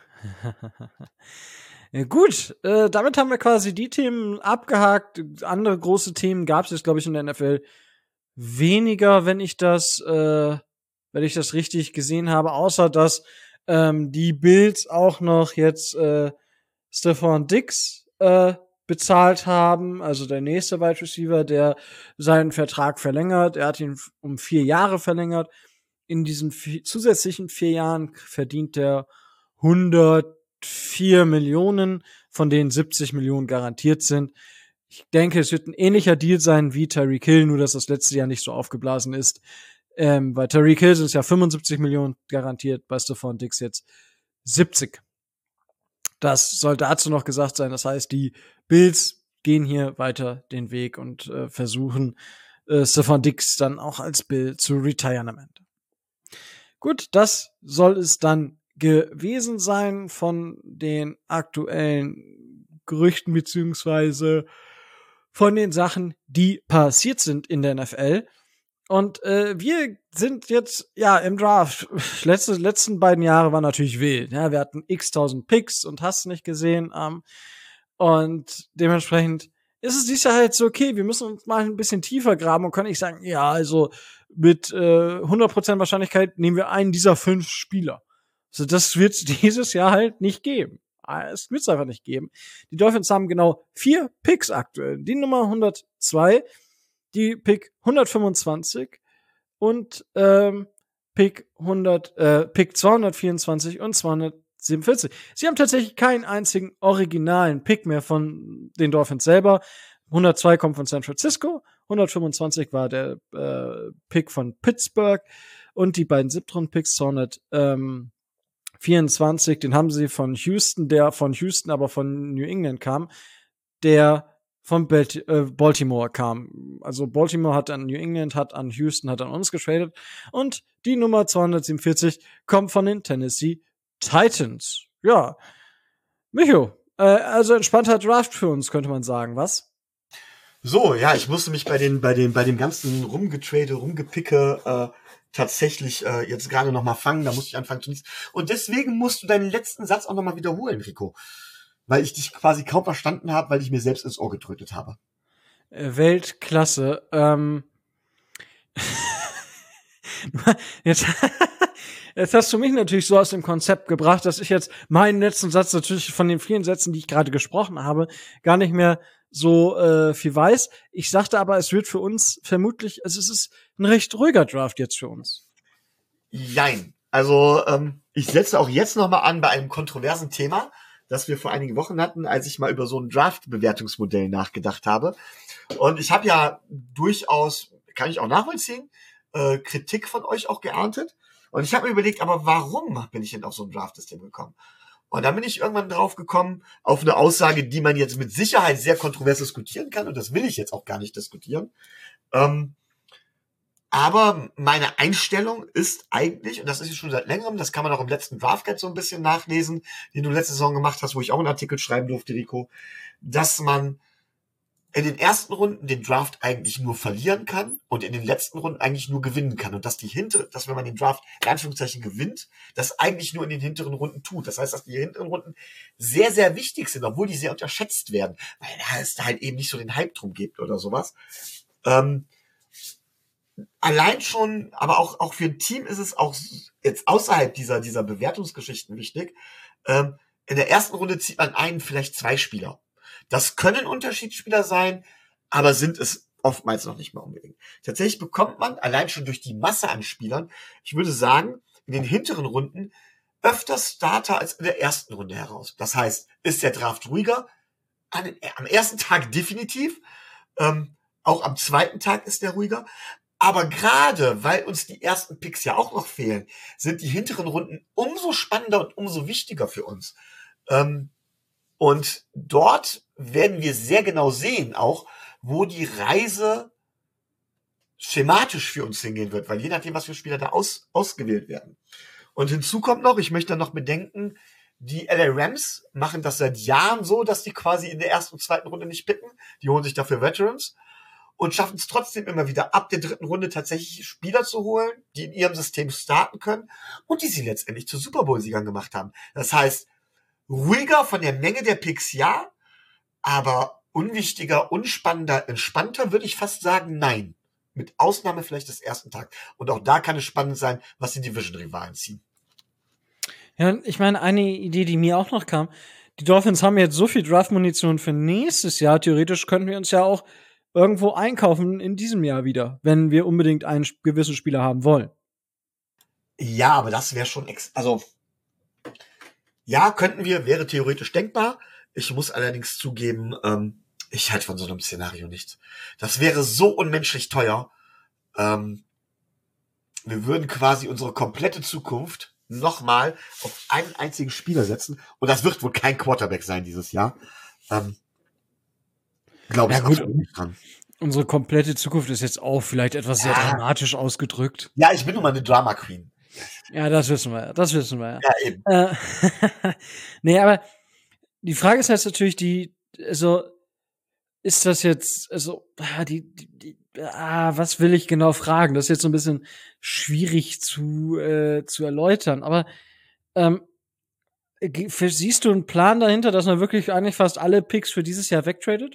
Ja, gut, äh, damit haben wir quasi die Themen abgehakt. Andere große Themen gab es jetzt, glaube ich, in der N F L weniger, wenn ich das, äh, wenn ich das richtig gesehen habe, außer dass ähm, die Bills auch noch jetzt äh, Stephon Diggs äh, bezahlt haben, also der nächste Wide Receiver, der seinen Vertrag verlängert. Er hat ihn um vier Jahre verlängert. In diesen vi- zusätzlichen vier Jahren verdient er hundertvier Millionen, von denen siebzig Millionen garantiert sind. Ich denke, es wird ein ähnlicher Deal sein wie Tyreek Hill, nur dass das letzte Jahr nicht so aufgeblasen ist. Ähm, bei Tyreek Hill sind es ja fünfundsiebzig Millionen garantiert, bei Stephon Diggs jetzt siebzig. Das soll dazu noch gesagt sein. Das heißt, die Bills gehen hier weiter den Weg und äh, versuchen, äh, Stephon Diggs dann auch als Bill zu retiren am Ende. Gut, das soll es dann gewesen sein von den aktuellen Gerüchten beziehungsweise von den Sachen, die passiert sind in der N F L. Und äh, wir sind jetzt ja im Draft. Letzte, letzten beiden Jahre waren natürlich wild. Ja, wir hatten x-tausend Picks und hast nicht gesehen. Ähm, und dementsprechend ist es dieses Jahr halt so, okay, wir müssen uns mal ein bisschen tiefer graben und können nicht sagen, ja, also mit äh, hundert Prozent Wahrscheinlichkeit nehmen wir einen dieser fünf Spieler. Also das wird es dieses Jahr halt nicht geben. Es wird es einfach nicht geben. Die Dolphins haben genau vier Picks aktuell. Die Nummer hundertzwei, die Pick hundertfünfundzwanzig und ähm, Pick hundert, äh, Pick zweihundertvierundzwanzig und zweihundertsiebenundvierzig. Sie haben tatsächlich keinen einzigen originalen Pick mehr von den Dolphins selber. hundertzwei kommt von San Francisco, hundertfünfundzwanzig war der äh, Pick von Pittsburgh und die beiden Siebtrunden-Picks zweihundertvierundzwanzig, den haben sie von Houston, der von Houston aber von New England kam, der von Belt- äh, Baltimore kam. Also Baltimore hat an New England, hat an Houston, hat an uns getradet. Und die Nummer zweihundertsiebenundvierzig kommt von den Tennessee Titans. Ja. Micho, äh, also entspannter Draft für uns, könnte man sagen, was?
So, ja, ich musste mich bei den, bei den, bei dem ganzen Rumgetrade, Rumgepicke äh, tatsächlich äh, jetzt gerade noch mal fangen. Da musste ich anfangen zu nichts. Und deswegen musst du deinen letzten Satz auch noch mal wiederholen, Rico. Weil ich dich quasi kaum verstanden habe, weil ich mir selbst ins Ohr getrötet habe.
Weltklasse. Ähm jetzt, jetzt hast du mich natürlich so aus dem Konzept gebracht, dass ich jetzt meinen letzten Satz natürlich von den vielen Sätzen, die ich gerade gesprochen habe, gar nicht mehr so äh, viel weiß. Ich sagte aber, es wird für uns vermutlich, also es ist ein recht ruhiger Draft jetzt für uns.
Jein. Also ähm, ich setze auch jetzt noch mal an bei einem kontroversen Thema, das wir vor einigen Wochen hatten, als ich mal über so ein Draft-Bewertungsmodell nachgedacht habe. Und ich habe ja durchaus, kann ich auch nachvollziehen, äh, Kritik von euch auch geerntet. Und ich habe mir überlegt, aber warum bin ich denn auf so ein Draft-System gekommen? Und dann bin ich irgendwann drauf gekommen, auf eine Aussage, die man jetzt mit Sicherheit sehr kontrovers diskutieren kann. Und das will ich jetzt auch gar nicht diskutieren. Ähm, Aber meine Einstellung ist eigentlich, und das ist jetzt schon seit längerem, das kann man auch im letzten Draft Guide so ein bisschen nachlesen, den du letzte Saison gemacht hast, wo ich auch einen Artikel schreiben durfte, Rico, dass man in den ersten Runden den Draft eigentlich nur verlieren kann und in den letzten Runden eigentlich nur gewinnen kann. Und dass die hintere, dass wenn man den Draft in Anführungszeichen gewinnt, das eigentlich nur in den hinteren Runden tut. Das heißt, dass die hinteren Runden sehr, sehr wichtig sind, obwohl die sehr unterschätzt werden, weil es da halt eben nicht so den Hype drum gibt oder sowas. Ähm, allein schon, aber auch, auch für ein Team ist es auch jetzt außerhalb dieser, dieser Bewertungsgeschichten wichtig. Ähm, in der ersten Runde zieht man einen, vielleicht zwei Spieler. Das können Unterschiedsspieler sein, aber sind es oftmals noch nicht mal unbedingt. Tatsächlich bekommt man allein schon durch die Masse an Spielern, ich würde sagen, in den hinteren Runden öfter Starter als in der ersten Runde heraus. Das heißt, ist der Draft ruhiger? An den, am ersten Tag definitiv. Ähm, auch am zweiten Tag ist der ruhiger. Aber gerade, weil uns die ersten Picks ja auch noch fehlen, sind die hinteren Runden umso spannender und umso wichtiger für uns. Ähm, Und dort werden wir sehr genau sehen auch, wo die Reise schematisch für uns hingehen wird, weil je nachdem, was für Spieler da aus, ausgewählt werden. Und hinzu kommt noch, ich möchte noch bedenken, die L A Rams machen das seit Jahren so, dass die quasi in der ersten und zweiten Runde nicht picken. Die holen sich dafür Veterans und schaffen es trotzdem immer wieder ab der dritten Runde tatsächlich Spieler zu holen, die in ihrem System starten können und die sie letztendlich zu Super Bowl-Siegern gemacht haben. Das heißt, ruhiger von der Menge der Picks, ja, aber unwichtiger, unspannender, entspannter würde ich fast sagen, nein. Mit Ausnahme vielleicht des ersten Tages. Und auch da kann es spannend sein, was die Division-Rivalen ziehen.
Ja, ich meine, eine Idee, die mir auch noch kam, die Dolphins haben jetzt so viel Draft-Munition für nächstes Jahr, theoretisch könnten wir uns ja auch irgendwo einkaufen in diesem Jahr wieder, wenn wir unbedingt einen gewissen Spieler haben wollen.
Ja, aber das wäre schon, ex- also, ja, könnten wir, wäre theoretisch denkbar. Ich muss allerdings zugeben, ähm, ich halte von so einem Szenario nichts. Das wäre so unmenschlich teuer. Ähm, wir würden quasi unsere komplette Zukunft nochmal auf einen einzigen Spieler setzen. Und das wird wohl kein Quarterback sein dieses Jahr. Ähm, Glaube ich
Ja, gut.
absolut nicht dran.
Unsere komplette Zukunft ist jetzt auch vielleicht etwas sehr
Ja.
dramatisch ausgedrückt.
Ja, ich bin nun mal eine Drama Queen.
Ja, das wissen wir, das wissen wir.
Ja, eben.
Äh, nee, aber die Frage ist jetzt natürlich die, also, ist das jetzt, also, ah, die, die, die ah, was will ich genau fragen? Das ist jetzt so ein bisschen schwierig zu, äh, zu erläutern, aber, ähm, ge- für- siehst du einen Plan dahinter, dass man wirklich eigentlich fast alle Picks für dieses Jahr wegtradet?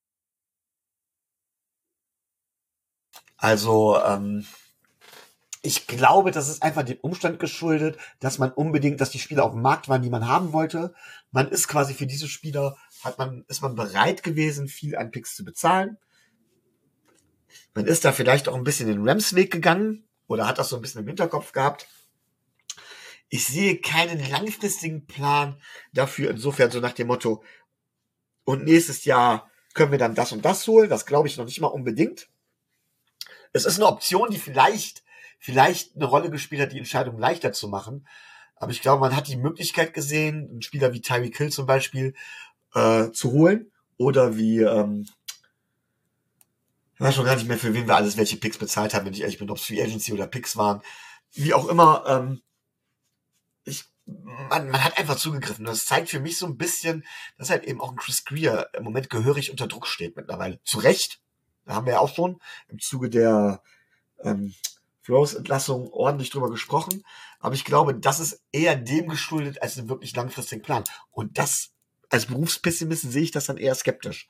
Also, ähm, ich glaube, das ist einfach dem Umstand geschuldet, dass man unbedingt, dass die Spieler auf dem Markt waren, die man haben wollte. Man ist quasi für diese Spieler, hat man, ist man bereit gewesen, viel an Picks zu bezahlen. Man ist da vielleicht auch ein bisschen den Rams-Weg gegangen oder hat das so ein bisschen im Hinterkopf gehabt. Ich sehe keinen langfristigen Plan dafür, insofern so nach dem Motto, und nächstes Jahr können wir dann das und das holen. Das glaube ich noch nicht mal unbedingt. Es ist eine Option, die vielleicht, vielleicht eine Rolle gespielt hat, die Entscheidung leichter zu machen. Aber ich glaube, man hat die Möglichkeit gesehen, einen Spieler wie Tyreek Hill zum Beispiel äh, zu holen. Oder wie, ähm, ich weiß schon gar nicht mehr, für wen wir alles welche Picks bezahlt haben, wenn ich ehrlich bin, ob es Free Agency oder Picks waren. Wie auch immer, ähm, ich, man, man hat einfach zugegriffen. Das zeigt für mich so ein bisschen, dass halt eben auch ein Chris Greer im Moment gehörig unter Druck steht mittlerweile. Zu Recht. Da haben wir ja auch schon im Zuge der ähm, Flores-Entlassung ordentlich drüber gesprochen. Aber ich glaube, das ist eher dem geschuldet als einem wirklich langfristigen Plan. Und das, als Berufspessimist sehe ich das dann eher skeptisch.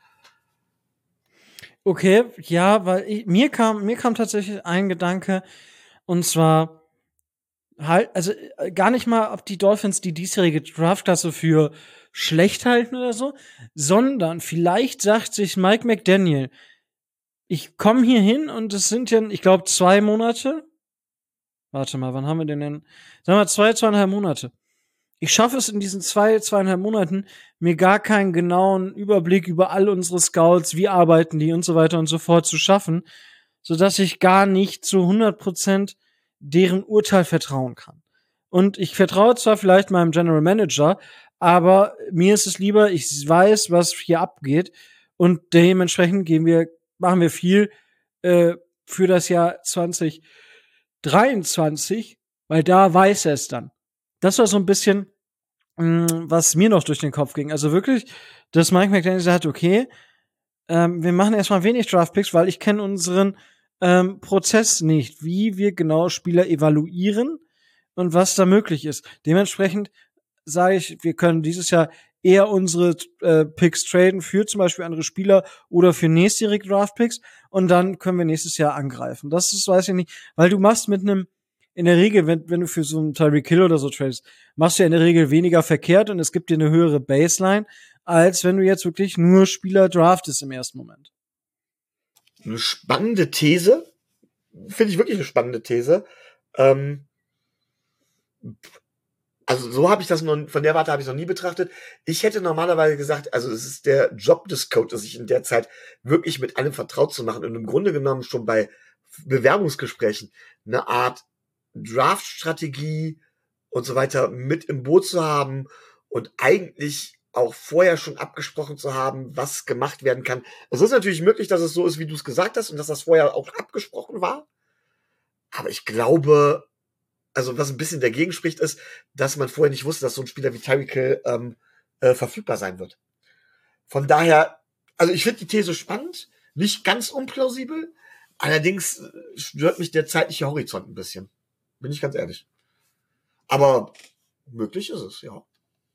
Okay, ja, weil ich, mir kam mir kam tatsächlich ein Gedanke, und zwar halt, also äh, gar nicht mal, ob die Dolphins die diesjährige Draftklasse für schlecht halten oder so, sondern vielleicht sagt sich Mike McDaniel, ich komme hier hin und es sind ja, ich glaube, zwei Monate. Warte mal, wann haben wir denn denn? Sagen wir zwei, zweieinhalb Monate. Ich schaffe es in diesen zwei, zweieinhalb Monaten, mir gar keinen genauen Überblick über all unsere Scouts, wie arbeiten die und so weiter und so fort zu schaffen, sodass ich gar nicht zu hundert Prozent deren Urteil vertrauen kann. Und ich vertraue zwar vielleicht meinem General Manager, aber mir ist es lieber, ich weiß, was hier abgeht, und dementsprechend gehen wir, machen wir viel äh, für das Jahr zwanzig dreiundzwanzig, weil da weiß er es dann. Das war so ein bisschen, mh, was mir noch durch den Kopf ging. Also wirklich, dass Mike McDaniel sagt, okay, ähm, wir machen erstmal wenig Draftpicks, weil ich kenne unseren ähm, Prozess nicht, wie wir genau Spieler evaluieren und was da möglich ist. Dementsprechend sage ich, wir können dieses Jahr eher unsere äh, Picks traden für zum Beispiel andere Spieler oder für nächstjährige Draftpicks und dann können wir nächstes Jahr angreifen. Das ist, weiß ich nicht, weil du machst mit einem, in der Regel, wenn, wenn du für so einen Tyreek Hill oder so tradest, machst du ja in der Regel weniger verkehrt und es gibt dir eine höhere Baseline, als wenn du jetzt wirklich nur Spieler draftest im ersten Moment.
Eine spannende These. Finde ich wirklich eine spannende These. Ähm, also so habe ich das noch, von der Warte habe ich noch nie betrachtet. Ich hätte normalerweise gesagt, also es ist der Job des Coaches, sich in der Zeit wirklich mit allem vertraut zu machen und im Grunde genommen schon bei Bewerbungsgesprächen eine Art Draft-Strategie und so weiter mit im Boot zu haben und eigentlich auch vorher schon abgesprochen zu haben, was gemacht werden kann. Es ist natürlich möglich, dass es so ist, wie du es gesagt hast und dass das vorher auch abgesprochen war. Aber ich glaube, also was ein bisschen dagegen spricht, ist, dass man vorher nicht wusste, dass so ein Spieler wie Tyreek Hill ähm, äh, verfügbar sein wird. Von daher, also ich finde die These spannend, nicht ganz unplausibel, allerdings stört mich der zeitliche Horizont ein bisschen. Bin ich ganz ehrlich. Aber möglich ist es, ja.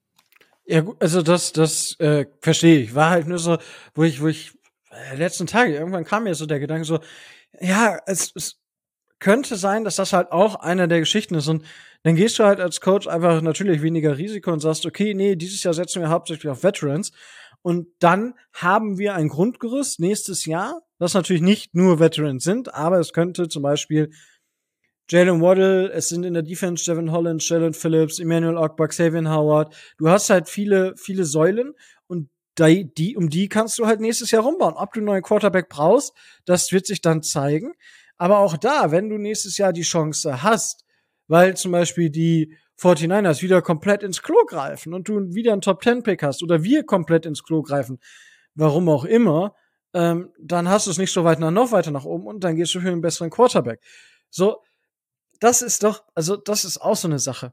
Ja, gut, also das, das äh, verstehe ich. War halt nur so, wo ich, wo ich äh, letzten Tage, irgendwann kam mir so der Gedanke so, ja, es, es könnte sein, dass das halt auch einer der Geschichten ist. Und dann gehst du halt als Coach einfach natürlich weniger Risiko und sagst, okay, nee, dieses Jahr setzen wir hauptsächlich auf Veterans. Und dann haben wir ein Grundgerüst nächstes Jahr, das natürlich nicht nur Veterans sind, aber es könnte zum Beispiel Jalen Waddle, es sind in der Defense Devin Holland, Jalen Phillips, Emmanuel Ogbah, Xavier Howard. Du hast halt viele, viele Säulen und die, die, um die kannst du halt nächstes Jahr rumbauen. Ob du einen neuen Quarterback brauchst, das wird sich dann zeigen. Aber auch da, wenn du nächstes Jahr die Chance hast, weil zum Beispiel die forty-niners wieder komplett ins Klo greifen und du wieder einen Top Ten Pick hast oder wir komplett ins Klo greifen, warum auch immer, ähm, dann hast du es nicht so weit nach, noch weiter nach oben und dann gehst du für einen besseren Quarterback. So, das ist doch, also das ist auch so eine Sache.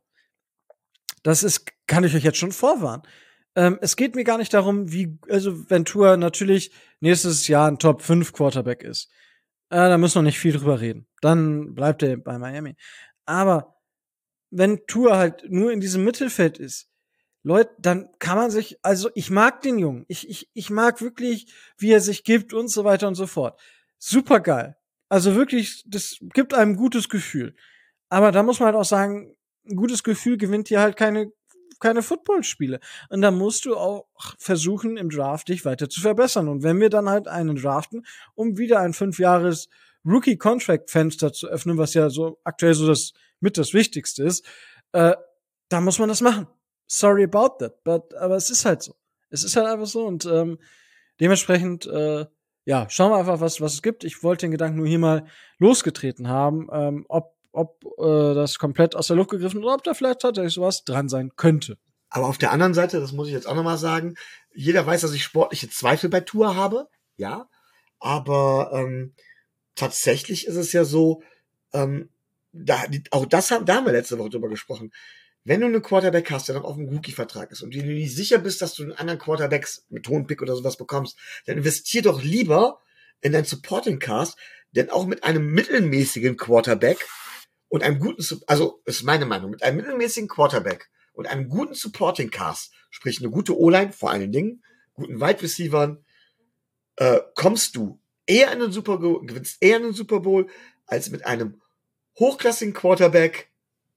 Das ist, kann ich euch jetzt schon vorwarnen. Ähm, es geht mir gar nicht darum, wie, also wenn Tua natürlich nächstes Jahr ein Top fünf Quarterback ist, äh, da müssen wir nicht viel drüber reden. Dann bleibt er bei Miami. Aber wenn Tua halt nur in diesem Mittelfeld ist, Leute, dann kann man sich, also ich mag den Jungen. Ich, ich, ich mag wirklich, wie er sich gibt und so weiter und so fort. Super geil. Also wirklich, das gibt einem ein gutes Gefühl. Aber da muss man halt auch sagen, ein gutes Gefühl gewinnt dir halt keine, keine Footballspiele. Und da musst du auch versuchen, im Draft dich weiter zu verbessern. Und wenn wir dann halt einen draften, um wieder ein fünf Jahres Rookie-Contract-Fenster zu öffnen, was ja so aktuell so das mit das Wichtigste ist, äh, da muss man das machen. Sorry about that, but, aber es ist halt so. Es ist halt einfach so und ähm, dementsprechend, äh, ja, schauen wir einfach, was, was es gibt. Ich wollte den Gedanken nur hier mal losgetreten haben, ähm, ob ob äh, das komplett aus der Luft gegriffen oder ob da vielleicht tatsächlich sowas dran sein könnte.
Aber auf der anderen Seite, das muss ich jetzt auch nochmal sagen, jeder weiß, dass ich sportliche Zweifel bei Tua habe, ja, aber ähm, tatsächlich ist es ja so, ähm, da, die, auch das haben, da haben wir letzte Woche drüber gesprochen, wenn du einen Quarterback hast, der noch auf einem Rookie-Vertrag ist und du nicht sicher bist, dass du einen anderen Quarterbacks mit hohen Pick oder sowas bekommst, dann investier doch lieber in dein Supporting Cast, denn auch mit einem mittelmäßigen Quarterback und einem guten, also ist meine Meinung, mit einem mittelmäßigen Quarterback und einem guten Supporting Cast, sprich eine gute O-Line vor allen Dingen, guten Wide Receivern, äh, kommst du eher in den Super Bowl, gewinnst eher in den Super Bowl, als mit einem hochklassigen Quarterback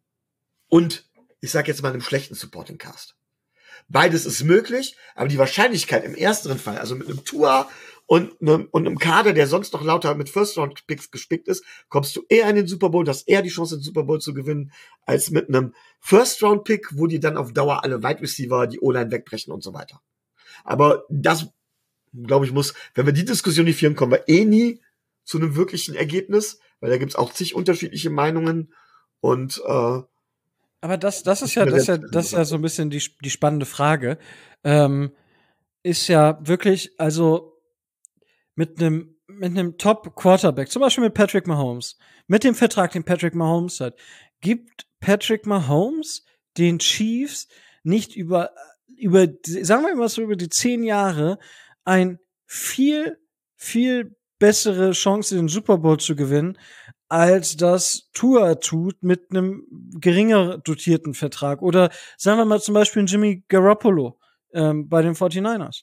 und ich sag jetzt mal einem schlechten Supporting Cast. Beides ist möglich, aber die Wahrscheinlichkeit im ersteren Fall, also mit einem Tua und einem, und einem Kader, der sonst noch lauter mit First-Round-Picks gespickt ist, kommst du eher in den Super Bowl, hast eher die Chance, den Super Bowl zu gewinnen, als mit einem First-Round-Pick, wo die dann auf Dauer alle Wide Receiver, die O-Line wegbrechen und so weiter. Aber das, glaube ich, muss, wenn wir die Diskussion nicht führen, kommen wir eh nie zu einem wirklichen Ergebnis, weil da gibt's auch zig unterschiedliche Meinungen und äh,
aber das, das ist ja, das ist ja, das ist ja so ein bisschen die, die spannende Frage. Ähm, ist ja wirklich, also mit einem mit einem Top-Quarterback, zum Beispiel mit Patrick Mahomes, mit dem Vertrag, den Patrick Mahomes hat, gibt Patrick Mahomes den Chiefs nicht über, über, sagen wir mal so, über die zehn Jahre ein viel, viel bessere Chance, den Super Bowl zu gewinnen, als das Tua tut mit einem geringer dotierten Vertrag. Oder sagen wir mal zum Beispiel Jimmy Garoppolo ähm, bei den forty-niners.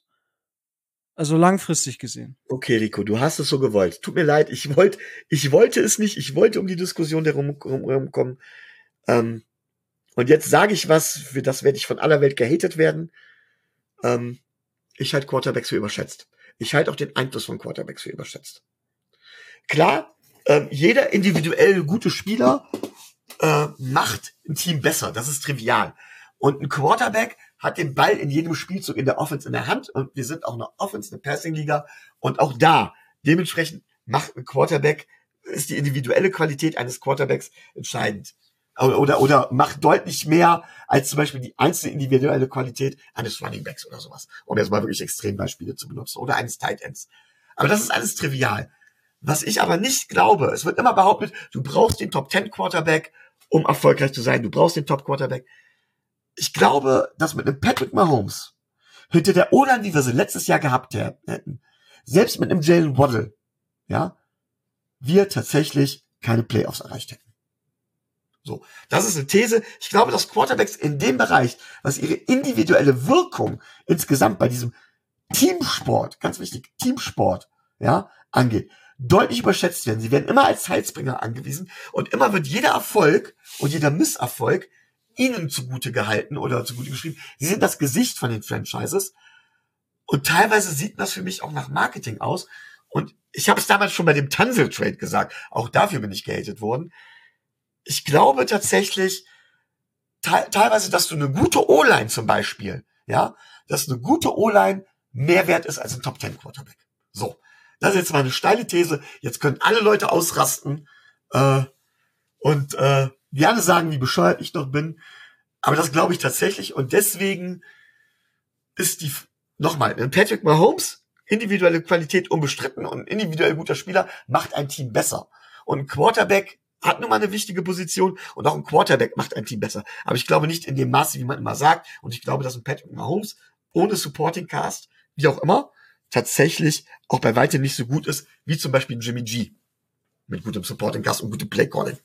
Also langfristig gesehen.
Okay, Rico, du hast es so gewollt. Tut mir leid, ich wollte, ich wollte es nicht. Ich wollte um die Diskussion herum rum, kommen. Ähm, und jetzt sage ich was, für das werde ich von aller Welt gehatet werden. Ähm, ich halte Quarterbacks für überschätzt. Ich halte auch den Einfluss von Quarterbacks für überschätzt. Klar, ähm, jeder individuell gute Spieler äh, macht ein Team besser. Das ist trivial. Und ein Quarterback hat den Ball in jedem Spielzug in der Offense in der Hand. Und wir sind auch eine Offense, eine Passing-Liga. Und auch da, dementsprechend macht ein Quarterback, ist die individuelle Qualität eines Quarterbacks entscheidend. Oder, oder, oder macht deutlich mehr als zum Beispiel die einzelne individuelle Qualität eines Runningbacks oder sowas. Um jetzt mal wirklich Extrembeispiele zu benutzen. Oder eines Tight Ends. Aber das ist alles trivial. Was ich aber nicht glaube, es wird immer behauptet, du brauchst den Top Ten Quarterback, um erfolgreich zu sein. Du brauchst den Top Quarterback. Ich glaube, dass mit einem Patrick Mahomes hinter der O-Line, wie wir sie letztes Jahr gehabt hätten, selbst mit einem Jalen Waddle, ja, wir tatsächlich keine Playoffs erreicht hätten. So, das ist eine These. Ich glaube, dass Quarterbacks in dem Bereich, was ihre individuelle Wirkung insgesamt bei diesem Teamsport, ganz wichtig, Teamsport, ja, angeht, deutlich überschätzt werden. Sie werden immer als Heilsbringer angewiesen und immer wird jeder Erfolg und jeder Misserfolg ihnen zugute gehalten oder zugute geschrieben. Sie sind das Gesicht von den Franchises und teilweise sieht das für mich auch nach Marketing aus. Und ich habe es damals schon bei dem Tunsil-Trade gesagt. Auch dafür bin ich gehatet worden. Ich glaube tatsächlich te- teilweise, dass du eine gute O-Line zum Beispiel, ja, dass eine gute O-Line mehr wert ist als ein Top-Ten-Quarterback. So, das ist jetzt mal eine steile These. Jetzt können alle Leute ausrasten äh, und äh, gerne sagen, wie bescheuert ich noch bin. Aber das glaube ich tatsächlich. Und deswegen ist die, nochmal, Patrick Mahomes, individuelle Qualität unbestritten und ein individuell guter Spieler macht ein Team besser. Und ein Quarterback hat nun mal eine wichtige Position und auch ein Quarterback macht ein Team besser. Aber ich glaube nicht in dem Maße, wie man immer sagt. Und ich glaube, dass ein Patrick Mahomes ohne Supporting Cast, wie auch immer, tatsächlich auch bei weitem nicht so gut ist, wie zum Beispiel Jimmy G. Mit gutem Supporting Cast und gutem Play Calling.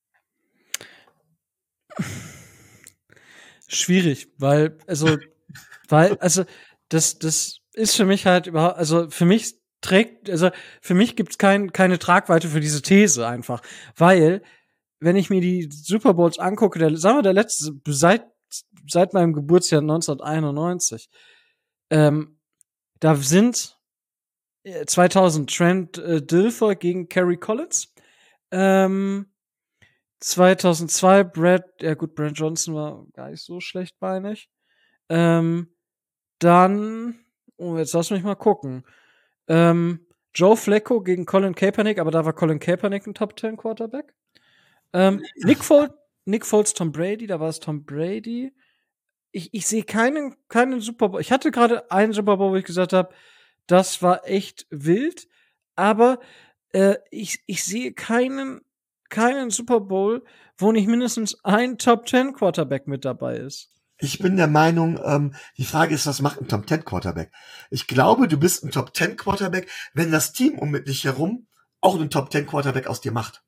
Schwierig, weil, also, weil, also, das, das ist für mich halt überhaupt, also, für mich trägt, also, für mich gibt's kein, keine Tragweite für diese These einfach, weil, wenn ich mir die Super Bowls angucke, der, sagen wir, der letzte, seit, seit meinem Geburtsjahr neunzehnhunderteinundneunzig, ähm, da sind zweitausend Trent äh, Dilfer gegen Kerry Collins, ähm, zweitausendzwei Brad, ja gut, Brad Johnson war gar nicht so schlechtbeinig. Ähm, dann, oh, jetzt lass mich mal gucken. Ähm, Joe Flacco gegen Colin Kaepernick, aber da war Colin Kaepernick ein Top Ten Quarterback. Ähm, Nick Foles, Nick Foles, Tom Brady, da war es Tom Brady. Ich, ich sehe keinen, keinen Super Bowl. Ich hatte gerade einen Super Bowl, wo ich gesagt habe, das war echt wild, aber äh, ich, ich sehe keinen keinen Super Bowl, wo nicht mindestens ein Top Ten Quarterback mit dabei ist.
Ich bin der Meinung, ähm, die Frage ist, was macht ein Top Ten Quarterback? Ich glaube, du bist ein Top Ten Quarterback, wenn das Team um mit dich herum auch einen Top Ten Quarterback aus dir macht.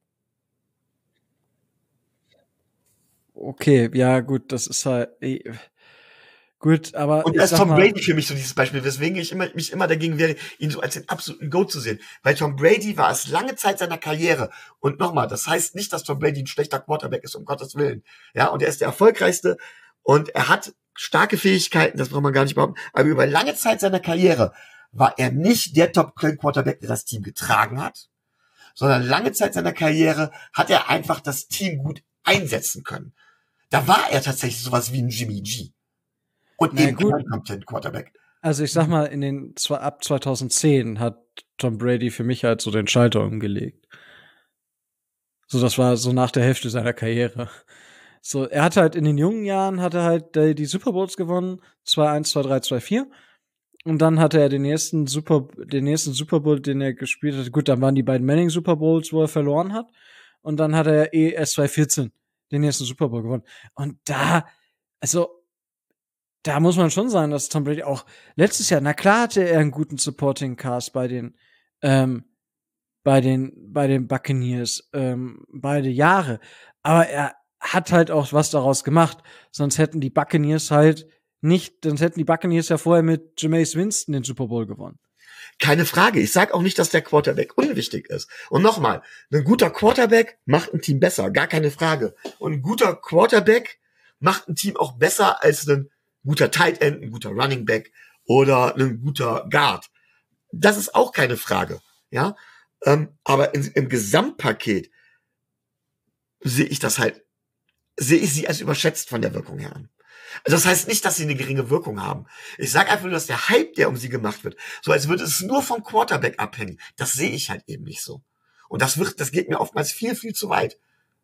Okay, ja gut, das ist halt eh, gut, aber
und
ich
da ist
sag
Tom
mal,
Brady für mich so dieses Beispiel, weswegen ich immer, mich immer dagegen wäre, ihn so als den absoluten Goat zu sehen. Weil Tom Brady war es lange Zeit seiner Karriere. Und nochmal, das heißt nicht, dass Tom Brady ein schlechter Quarterback ist, um Gottes Willen. Ja, und er ist der erfolgreichste und er hat starke Fähigkeiten, das braucht man gar nicht behaupten. Aber über lange Zeit seiner Karriere war er nicht der Top-Quarterback, der das Team getragen hat, sondern lange Zeit seiner Karriere hat er einfach das Team gut einsetzen können. Da war er tatsächlich sowas wie ein Jimmy G. Und
Na
eben
gut.
kein Top Ten Quarterback.
also ich sag mal, in den zwei, ab zweitausendzehn hat Tom Brady für mich halt so den Schalter umgelegt. So, das war so nach der Hälfte seiner Karriere. So, er hat halt in den jungen Jahren hat er halt äh, die Super Bowls gewonnen, zwei eins, zwei drei, zwei vier. Und dann hatte er den nächsten Super, den nächsten Super Bowl, den er gespielt hat. Gut, dann waren die beiden Manning Super Bowls, wo er verloren hat. Und dann hat er eh erst zwanzig vierzehn den nächsten Super Bowl gewonnen. Und da, also, da muss man schon sagen, dass Tom Brady auch letztes Jahr, na klar hatte er einen guten Supporting Cast bei den, ähm, bei den, bei den Buccaneers, ähm, beide Jahre. Aber er hat halt auch was daraus gemacht. Sonst hätten die Buccaneers halt nicht, sonst hätten die Buccaneers ja vorher mit Jameis Winston den Super Bowl gewonnen.
Keine Frage. Ich sag auch nicht, dass der Quarterback unwichtig ist. Und nochmal, ein guter Quarterback macht ein Team besser. Gar keine Frage. Und ein guter Quarterback macht ein Team auch besser als ein guter Tight End, ein guter Running Back oder ein guter Guard. Das ist auch keine Frage. Ja, ähm, aber in, im Gesamtpaket sehe ich das halt, sehe ich sie als überschätzt von der Wirkung her an. Also das heißt nicht, dass sie eine geringe Wirkung haben. Ich sage einfach nur, dass der Hype, der um sie gemacht wird, so als würde es nur vom Quarterback abhängen. Das sehe ich halt eben nicht so. Und das wird, das geht mir oftmals viel, viel zu weit.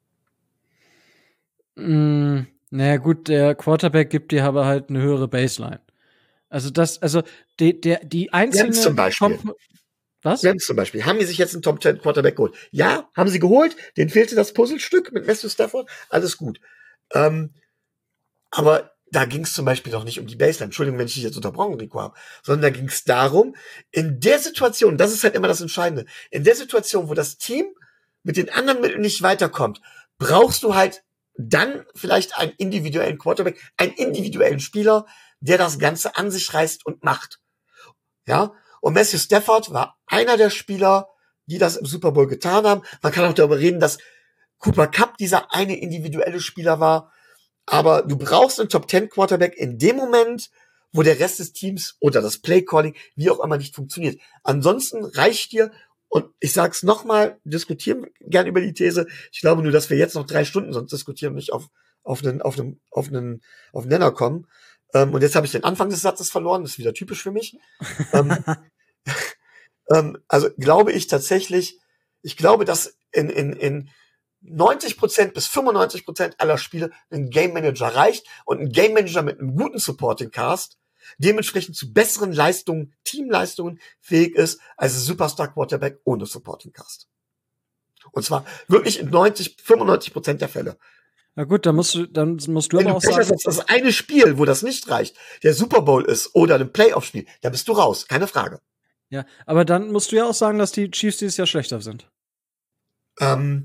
Mm, naja, gut, der Quarterback gibt dir aber halt eine höhere Baseline. Also das, also die, der, die einzige
Rams zum Beispiel.
Komp- Was?
Rams zum Beispiel. Haben die sich jetzt einen Top Ten Quarterback geholt? Ja, haben sie geholt. Denen fehlte das Puzzlestück mit Matthew Stafford. Alles gut. Ähm, aber da ging es zum Beispiel doch nicht um die Baseline. Entschuldigung, wenn ich dich jetzt unterbrochen, Rico, habe. Sondern da ging es darum, in der Situation, das ist halt immer das Entscheidende, in der Situation, wo das Team mit den anderen Mitteln nicht weiterkommt, brauchst du halt dann vielleicht einen individuellen Quarterback, einen individuellen Spieler, der das Ganze an sich reißt und macht. Ja? Und Matthew Stafford war einer der Spieler, die das im Super Bowl getan haben. Man kann auch darüber reden, dass Cooper Kupp dieser eine individuelle Spieler war. Aber du brauchst einen Top-Ten-Quarterback in dem Moment, wo der Rest des Teams oder das Play-Calling, wie auch immer, nicht funktioniert. Ansonsten reicht dir, und ich sag's nochmal, diskutieren gern über die These, ich glaube nur, dass wir jetzt noch drei Stunden sonst diskutieren, nicht auf, auf einen, auf einen, auf einen, auf einen Nenner kommen. Ähm, und jetzt habe ich den Anfang des Satzes verloren, das ist wieder typisch für mich. ähm, ähm, also glaube ich tatsächlich, ich glaube, dass in, in, in neunzig Prozent bis fünfundneunzig Prozent aller Spiele ein Game Manager reicht und ein Game Manager mit einem guten Supporting Cast dementsprechend zu besseren Leistungen, Teamleistungen fähig ist als ein Superstar Quarterback ohne Supporting Cast. Und zwar wirklich in neunzig, fünfundneunzig Prozent der Fälle.
Na gut, dann musst du, dann musst du
Wenn
aber
du
auch sagen,
hast, das eine Spiel, wo das nicht reicht, der Super Bowl ist oder ein Playoff-Spiel, da bist du raus, keine Frage.
ja, aber dann musst du ja auch sagen, dass die Chiefs dieses Jahr schlechter sind.
Ähm,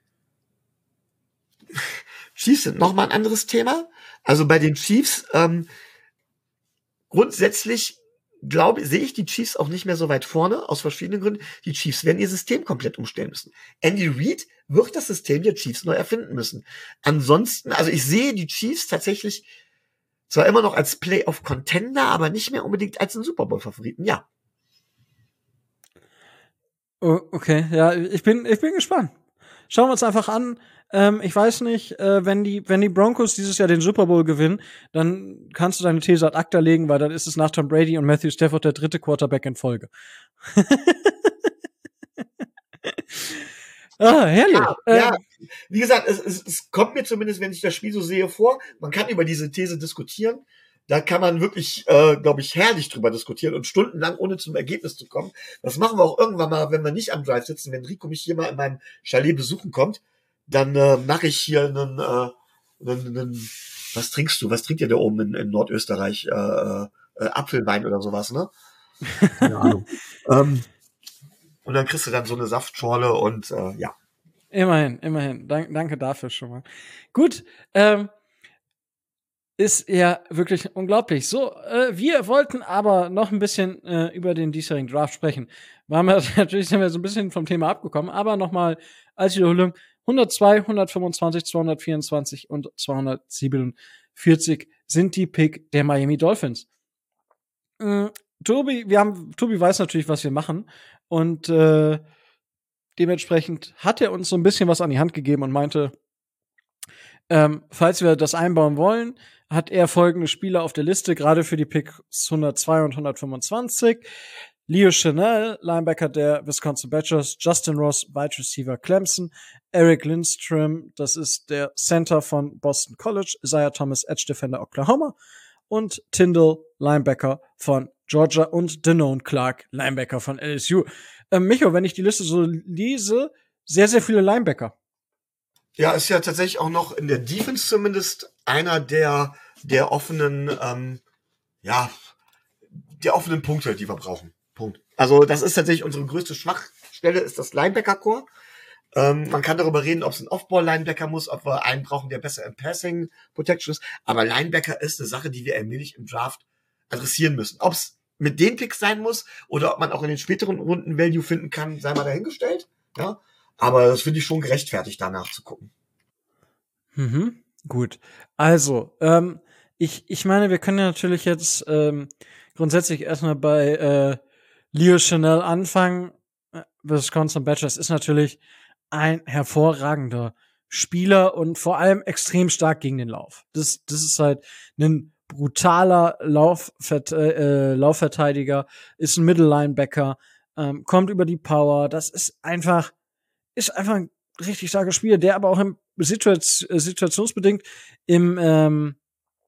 Chiefs sind nochmal ein anderes Thema. Also bei den Chiefs, ähm, grundsätzlich glaube, sehe ich die Chiefs auch nicht mehr so weit vorne, aus verschiedenen Gründen. Die Chiefs werden ihr System komplett umstellen müssen. Andy Reid wird das System der Chiefs neu erfinden müssen. Ansonsten, also ich sehe die Chiefs tatsächlich zwar immer noch als Playoff-Contender, aber nicht mehr unbedingt als einen Super Bowl-Favoriten, ja.
Oh, okay, ja, ich bin, ich bin gespannt. Schauen wir uns einfach an. Ähm, ich weiß nicht, äh, wenn die, wenn die Broncos dieses Jahr den Super Bowl gewinnen, dann kannst du deine These ad acta legen, weil dann ist es nach Tom Brady und Matthew Stafford der dritte Quarterback in Folge. ah, herrlich.
Ja,
ähm,
ja. Wie gesagt, es, es, es kommt mir zumindest, wenn ich das Spiel so sehe, vor. Man kann über diese These diskutieren. Da kann man wirklich, äh, glaube ich, herrlich drüber diskutieren und stundenlang ohne zum Ergebnis zu kommen. Das machen wir auch irgendwann mal, wenn wir nicht am Drive sitzen. Wenn Rico mich hier mal in meinem Chalet besuchen kommt, dann äh, mache ich hier einen, äh, einen, einen, was trinkst du? Was trinkt ihr da oben in, in Nordösterreich? Äh, äh, Apfelwein oder sowas, ne? Keine Ahnung. ähm, und dann kriegst du dann so eine Saftschorle und äh, ja.
Immerhin, immerhin. Dank, danke dafür schon mal. Gut, ähm, ist ja wirklich unglaublich. So, äh, wir wollten aber noch ein bisschen äh, über den diesjährigen Draft sprechen. Waren wir natürlich sind wir so ein bisschen vom Thema abgekommen, aber nochmal als Wiederholung: hundertzwei, hundertfünfundzwanzig, zweihundertvierundzwanzig und zweihundertsiebenundvierzig sind die Pick der Miami Dolphins. Mhm, Tobi, wir haben, Tobi weiß natürlich, was wir machen und äh, dementsprechend hat er uns so ein bisschen was an die Hand gegeben und meinte, ähm, falls wir das einbauen wollen, hat er folgende Spieler auf der Liste, gerade für die Picks hundertzwei und hundertfünfundzwanzig. Leo Chanel, Linebacker der Wisconsin Badgers, Justin Ross, Wide Receiver Clemson, Eric Lindstrom, das ist der Center von Boston College, Isaiah Thomas, Edge Defender Oklahoma und Tyndall, Linebacker von Georgia und Denone Clark, Linebacker von L S U. Ähm, Micho, wenn ich die Liste so lese, sehr, sehr viele Linebacker.
Ja, ist ja tatsächlich auch noch in der Defense zumindest einer der, der offenen, ähm, ja, der offenen Punkte, die wir brauchen. Punkt. Also das ist tatsächlich unsere größte Schwachstelle, ist das Linebacker-Core. Ähm, man kann darüber reden, ob es ein Off-Ball-Linebacker muss, ob wir einen brauchen, der besser im Passing-Protection ist. Aber Linebacker ist eine Sache, die wir allmählich im Draft adressieren müssen. Ob es mit den Picks sein muss oder ob man auch in den späteren Runden Value finden kann, sei mal dahingestellt. Ja, aber das finde ich schon gerechtfertigt, danach zu gucken.
Mhm, gut. Also, ähm, ich, ich meine, wir können ja natürlich jetzt ähm, grundsätzlich erstmal bei äh, Leo Chanel anfangen. Äh, Wisconsin Badgers ist natürlich ein hervorragender Spieler und vor allem extrem stark gegen den Lauf. Das, das ist halt ein brutaler Laufvert äh, Laufverteidiger, ist ein Middle Linebacker, ähm, kommt über die Power. Das ist einfach, ist einfach ein richtig starker Spieler, der aber auch im Situation, situationsbedingt im ähm,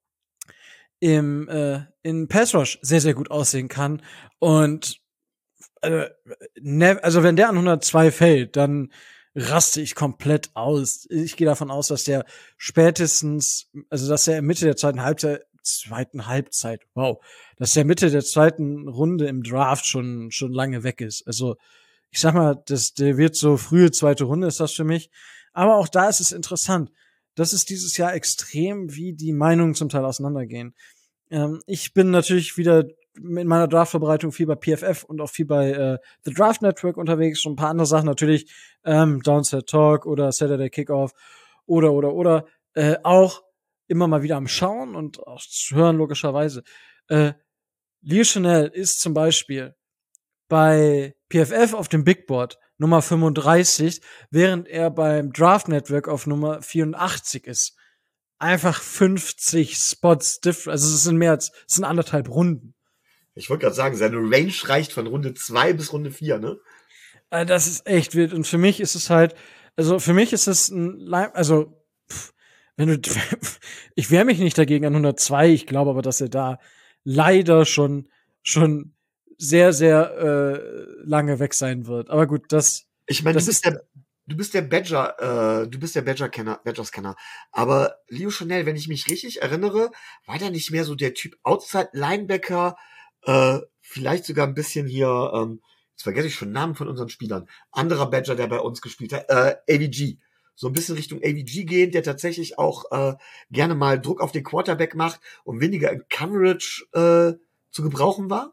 im äh, in Pass Rush sehr sehr gut aussehen kann und äh, ne, also wenn der an hundertzwei fällt, dann raste ich komplett aus. Ich gehe davon aus, dass der spätestens, also dass er Mitte der zweiten Halbzeit, zweiten Halbzeit, wow, dass der Mitte der zweiten Runde im Draft schon schon lange weg ist. Also ich sag mal, das, der wird so frühe zweite Runde ist das für mich. Aber auch da ist es interessant. Das ist dieses Jahr extrem, wie die Meinungen zum Teil auseinandergehen. Ähm, ich bin natürlich wieder in meiner Draftvorbereitung viel bei P F F und auch viel bei äh, The Draft Network unterwegs und ein paar andere Sachen natürlich, ähm, Downset Talk oder Saturday Kickoff oder, oder, oder, äh, auch immer mal wieder am Schauen und auch zu hören, logischerweise. Äh, Leo Chanel ist zum Beispiel bei P F F auf dem Big Board Nummer fünfunddreißig, während er beim Draft Network auf Nummer vierundachtzig ist. Einfach fünfzig Spots different, also es sind mehr als, es sind anderthalb Runden.
Ich wollte gerade sagen, seine Range reicht von Runde zwei bis Runde vier, ne?
Äh, das ist echt wild. Und für mich ist es halt, also für mich ist es ein, Line- also, pff, wenn du, ich wehre mich nicht dagegen an hundertzwei, ich glaube aber, dass er da leider schon, schon sehr, sehr äh, lange weg sein wird. Aber gut, das,
Ich meine, du
das
bist
ist,
der, du bist der Badger, äh, du bist der Badger-Kenner, Badgers-Kenner. Aber Leo Chanel, wenn ich mich richtig erinnere, war der nicht mehr so der Typ Outside-Linebacker, äh, vielleicht sogar ein bisschen hier, ähm, jetzt vergesse ich schon Namen von unseren Spielern. Anderer Badger, der bei uns gespielt hat, äh, A V G. So ein bisschen Richtung A V G gehend, der tatsächlich auch äh, gerne mal Druck auf den Quarterback macht und weniger in Coverage äh, zu gebrauchen war.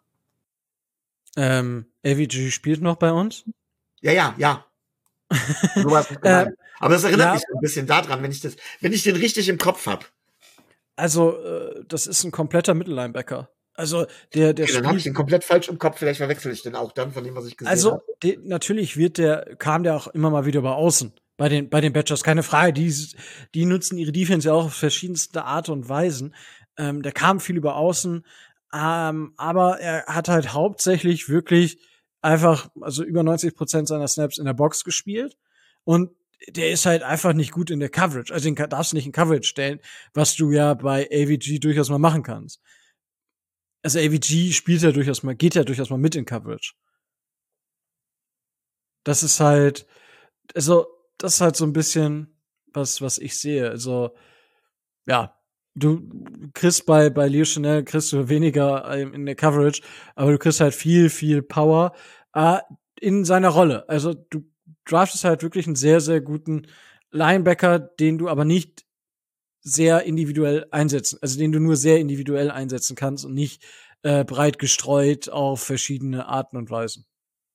ähm, A V G spielt noch bei uns.
Ja, ja, ja. So war es nicht gemeint.
äh,
Aber das erinnert
ja.
mich so ein bisschen daran, wenn ich das, wenn ich den richtig im Kopf hab.
Also, äh, das ist ein kompletter Mittellinebacker. Also, der, der
Okay, dann habe ich
spielt,
den komplett falsch im Kopf. Vielleicht verwechsel ich den auch dann von dem, was ich gesehen
also,
habe.
de, natürlich wird der, kam der auch immer mal wieder über außen. Bei den, bei den Badgers, keine Frage. Die, die nutzen ihre Defense ja auch auf verschiedenste Art und Weisen. Ähm, der kam viel über außen. Ähm, aber er hat halt hauptsächlich wirklich einfach, also über neunzig Prozent seiner Snaps in der Box gespielt. Und der ist halt einfach nicht gut in der Coverage. Also den darfst du nicht in Coverage stellen, was du ja bei A V G durchaus mal machen kannst. Also A V G spielt ja durchaus mal, geht ja durchaus mal mit in Coverage. Das ist halt, also, das ist halt so ein bisschen was, was ich sehe. Also, ja, du kriegst bei, bei Leo Chanel kriegst du weniger in der Coverage, aber du kriegst halt viel, viel Power äh, in seiner Rolle. Also, du draftest halt wirklich einen sehr, sehr guten Linebacker, den du aber nicht sehr individuell einsetzen, also den du nur sehr individuell einsetzen kannst und nicht äh, breit gestreut auf verschiedene Arten und Weisen.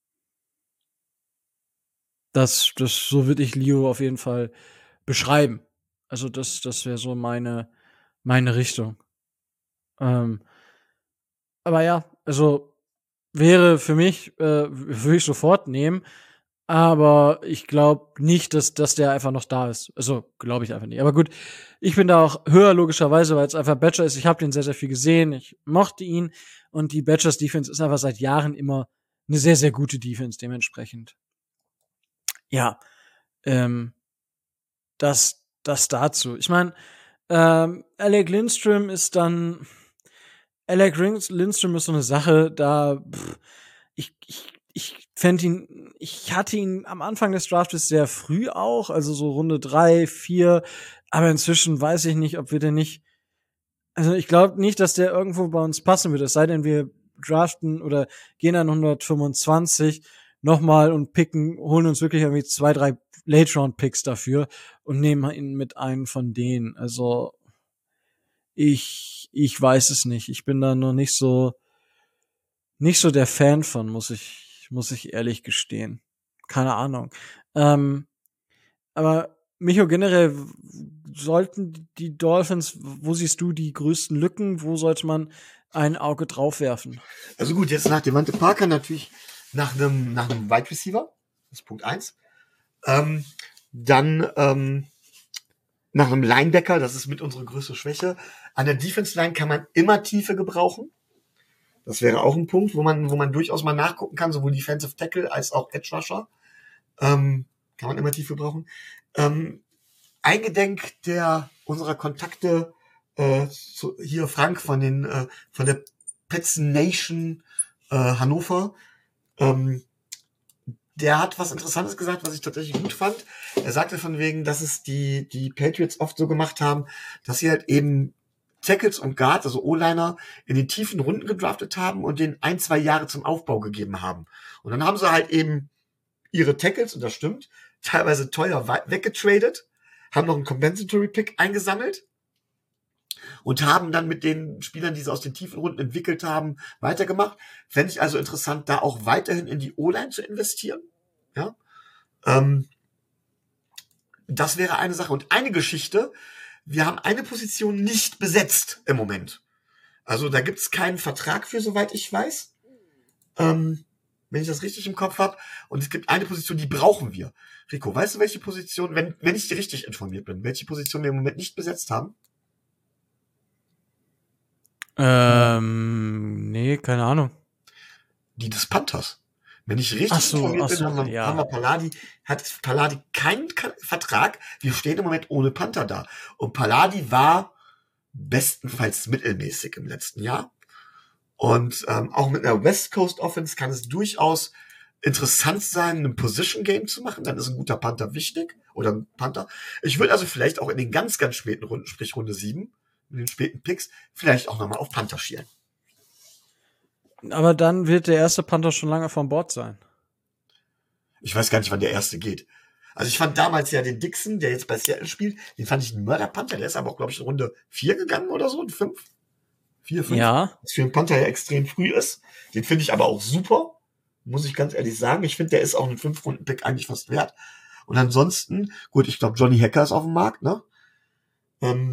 Das, das, so würde ich Leo auf jeden Fall beschreiben. Also das, das wäre so meine, meine Richtung. Ähm, aber ja, also wäre für mich, äh, würde ich sofort nehmen. Aber ich glaube nicht, dass, dass der einfach noch da ist. Also glaube ich einfach nicht. Aber gut, ich bin da auch höher logischerweise, weil es einfach Badger ist. Ich habe den sehr, sehr viel gesehen. Ich mochte ihn. Und die Badgers Defense ist einfach seit Jahren immer eine sehr, sehr gute Defense dementsprechend. Ja, ähm, das, das dazu. Ich meine, ähm, Alec Lindstrom ist dann, Alec Lindstrom ist so eine Sache, da pff, ich, ich, ich fände ihn, ich hatte ihn am Anfang des Draftes sehr früh auch, also so Runde drei, vier, aber inzwischen weiß ich nicht, ob wir den nicht, also ich glaube nicht, dass der irgendwo bei uns passen würde, es sei denn, wir draften oder gehen an hundertfünfundzwanzig nochmal und picken, holen uns wirklich irgendwie zwei, drei Late-Round-Picks dafür und nehmen ihn mit einem von denen. Also ich, ich weiß es nicht. Ich bin da noch nicht so, nicht so der Fan von, muss ich, muss ich ehrlich gestehen. Keine Ahnung. Ähm, aber Micho, generell sollten die Dolphins, wo siehst du die größten Lücken? Wo sollte man ein Auge drauf werfen?
Also gut, jetzt nach Devante Parker natürlich nach einem nach einem Wide Receiver. Das ist Punkt eins. Ähm, dann ähm, nach einem Linebacker, das ist mit unsere größte Schwäche. An der Defense Line kann man immer Tiefe gebrauchen. Das wäre auch ein Punkt, wo man wo man durchaus mal nachgucken kann, sowohl Defensive Tackle als auch Edge Rusher. Ähm, kann man immer Tiefe brauchen. Ähm, eingedenk der unserer Kontakte äh, zu, hier Frank von den äh, von der Pets Nation äh, Hannover. Ähm, der hat was Interessantes gesagt, was ich tatsächlich gut fand. Er sagte von wegen, dass es die die Patriots oft so gemacht haben, dass sie halt eben Tackles und Guards, also O-Liner, in den tiefen Runden gedraftet haben und denen ein, zwei Jahre zum Aufbau gegeben haben. Und dann haben sie halt eben ihre Tackles, und das stimmt, teilweise teuer weggetradet, haben noch einen Compensatory Pick eingesammelt und haben dann mit den Spielern, die sie aus den tiefen Runden entwickelt haben, weitergemacht. Fände ich also interessant, da auch weiterhin in die O-Line zu investieren. Ja, ähm, das wäre eine Sache. Und eine Geschichte, wir haben eine Position nicht besetzt im Moment. Also da gibt es keinen Vertrag für, soweit ich weiß. Ähm, wenn ich das richtig im Kopf habe. Und es gibt eine Position, die brauchen wir. Rico, weißt du, welche Position, wenn, wenn ich richtig informiert bin, welche Position wir im Moment nicht besetzt haben?
Ähm, nee, keine Ahnung.
Die des Panthers. Wenn ich richtig
Ach so,
informiert
ach
bin,
so,
haben wir,
ja.
haben wir Palladi, hat Palladi keinen Ka- Vertrag. Wir stehen im Moment ohne Panther da. Und Palladi war bestenfalls mittelmäßig im letzten Jahr. Und ähm, auch mit einer West Coast Offense kann es durchaus interessant sein, ein Position Game zu machen. Dann ist ein guter Panther wichtig. Oder ein Panther. Ich würde also vielleicht auch in den ganz, ganz späten Runden, sprich Runde sieben, in den späten Picks, vielleicht auch nochmal auf Panther schielen.
Aber dann wird der erste Panther schon lange von Bord sein.
Ich weiß gar nicht, wann der erste geht. Also ich fand damals ja den Dixon, der jetzt bei Seattle spielt, den fand ich ein Mörder-Panther. Der ist aber auch, glaube ich, in Runde vier gegangen oder so, in fünf. Vier, fünf.
Ja.
Was für einen Panther ja extrem früh ist. Den finde ich aber auch super. Muss ich ganz ehrlich sagen. Ich finde, der ist auch einen fünf-Runden-Pick eigentlich fast wert. Und ansonsten, gut, ich glaube, Johnny Hacker ist auf dem Markt, ne? Ähm,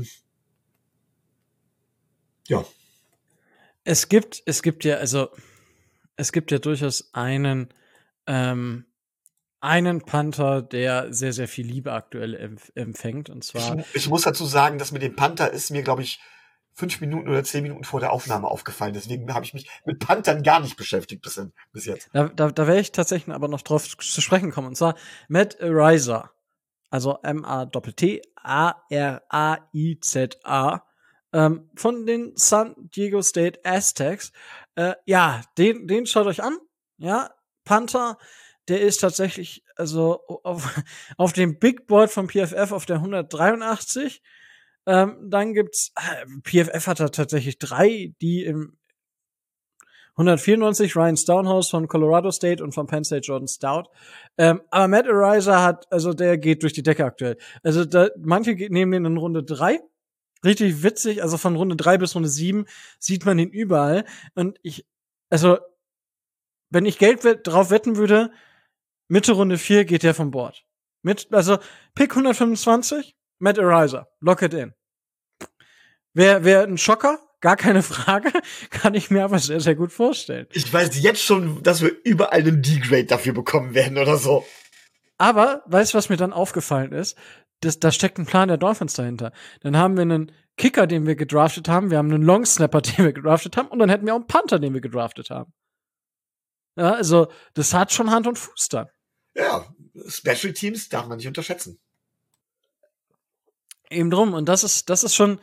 ja.
Es gibt, es gibt ja, also, es gibt ja durchaus einen, ähm, einen Panther, der sehr, sehr viel Liebe aktuell empf- empfängt. Und zwar.
Ich, ich muss dazu sagen, dass mit dem Panther ist mir, glaube ich, fünf Minuten oder zehn Minuten vor der Aufnahme aufgefallen. Deswegen habe ich mich mit Panthern gar nicht beschäftigt bis, bis jetzt.
Da, da, da werde ich tatsächlich aber noch drauf zu sprechen kommen. Und zwar Matt Ariza. Also M A T T A R A I Z A. Ähm, von den San Diego State Aztecs. Äh, ja, den, den schaut euch an. Ja, Panther, der ist tatsächlich, also auf, auf dem Big Board vom P F F auf der hundertdreiundachtzig. Ähm, dann gibt's, äh, P F F hat da tatsächlich drei, die im hundertvierundneunzig Ryan Stonehouse von Colorado State und von Penn State Jordan Stout. Ähm, aber Matt Ariza hat, also der geht durch die Decke aktuell. Also da, manche nehmen den in Runde drei. Richtig witzig, also von Runde drei bis Runde sieben sieht man den überall. Und ich, also, wenn ich Geld wett, drauf wetten würde, Mitte Runde vier geht der vom Board. Mit, also, Pick hundertfünfundzwanzig, Matt Ariza, lock it in. Wäre wär ein Schocker, gar keine Frage, kann ich mir aber sehr, sehr gut vorstellen.
Ich weiß jetzt schon, dass wir überall einen D-Grade dafür bekommen werden oder so.
Aber, weißt du, was mir dann aufgefallen ist? Das, da steckt ein Plan der Dolphins dahinter. Dann haben wir einen Kicker, den wir gedraftet haben, wir haben einen Longsnapper, den wir gedraftet haben, und dann hätten wir auch einen Panther, den wir gedraftet haben. Ja, also, das hat schon Hand und Fuß da.
Ja, Special Teams darf man nicht unterschätzen.
Eben drum. Und das ist, das ist schon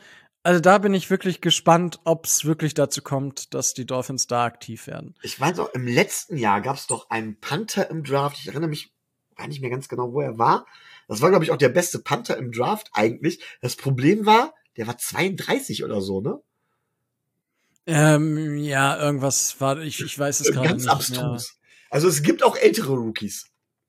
Also da bin ich wirklich gespannt, ob es wirklich dazu kommt, dass die Dolphins da aktiv werden.
Ich weiß auch, im letzten Jahr gab es doch einen Panther im Draft. Ich erinnere mich gar nicht mehr ganz genau, wo er war. Das war, glaube ich, auch der beste Panther im Draft eigentlich. Das Problem war, der war zweiunddreißig oder so, ne?
Ähm, ja, irgendwas war, ich, ich weiß es gerade nicht
Ganz
mehr.
abstrus. Also es gibt auch ältere Rookies.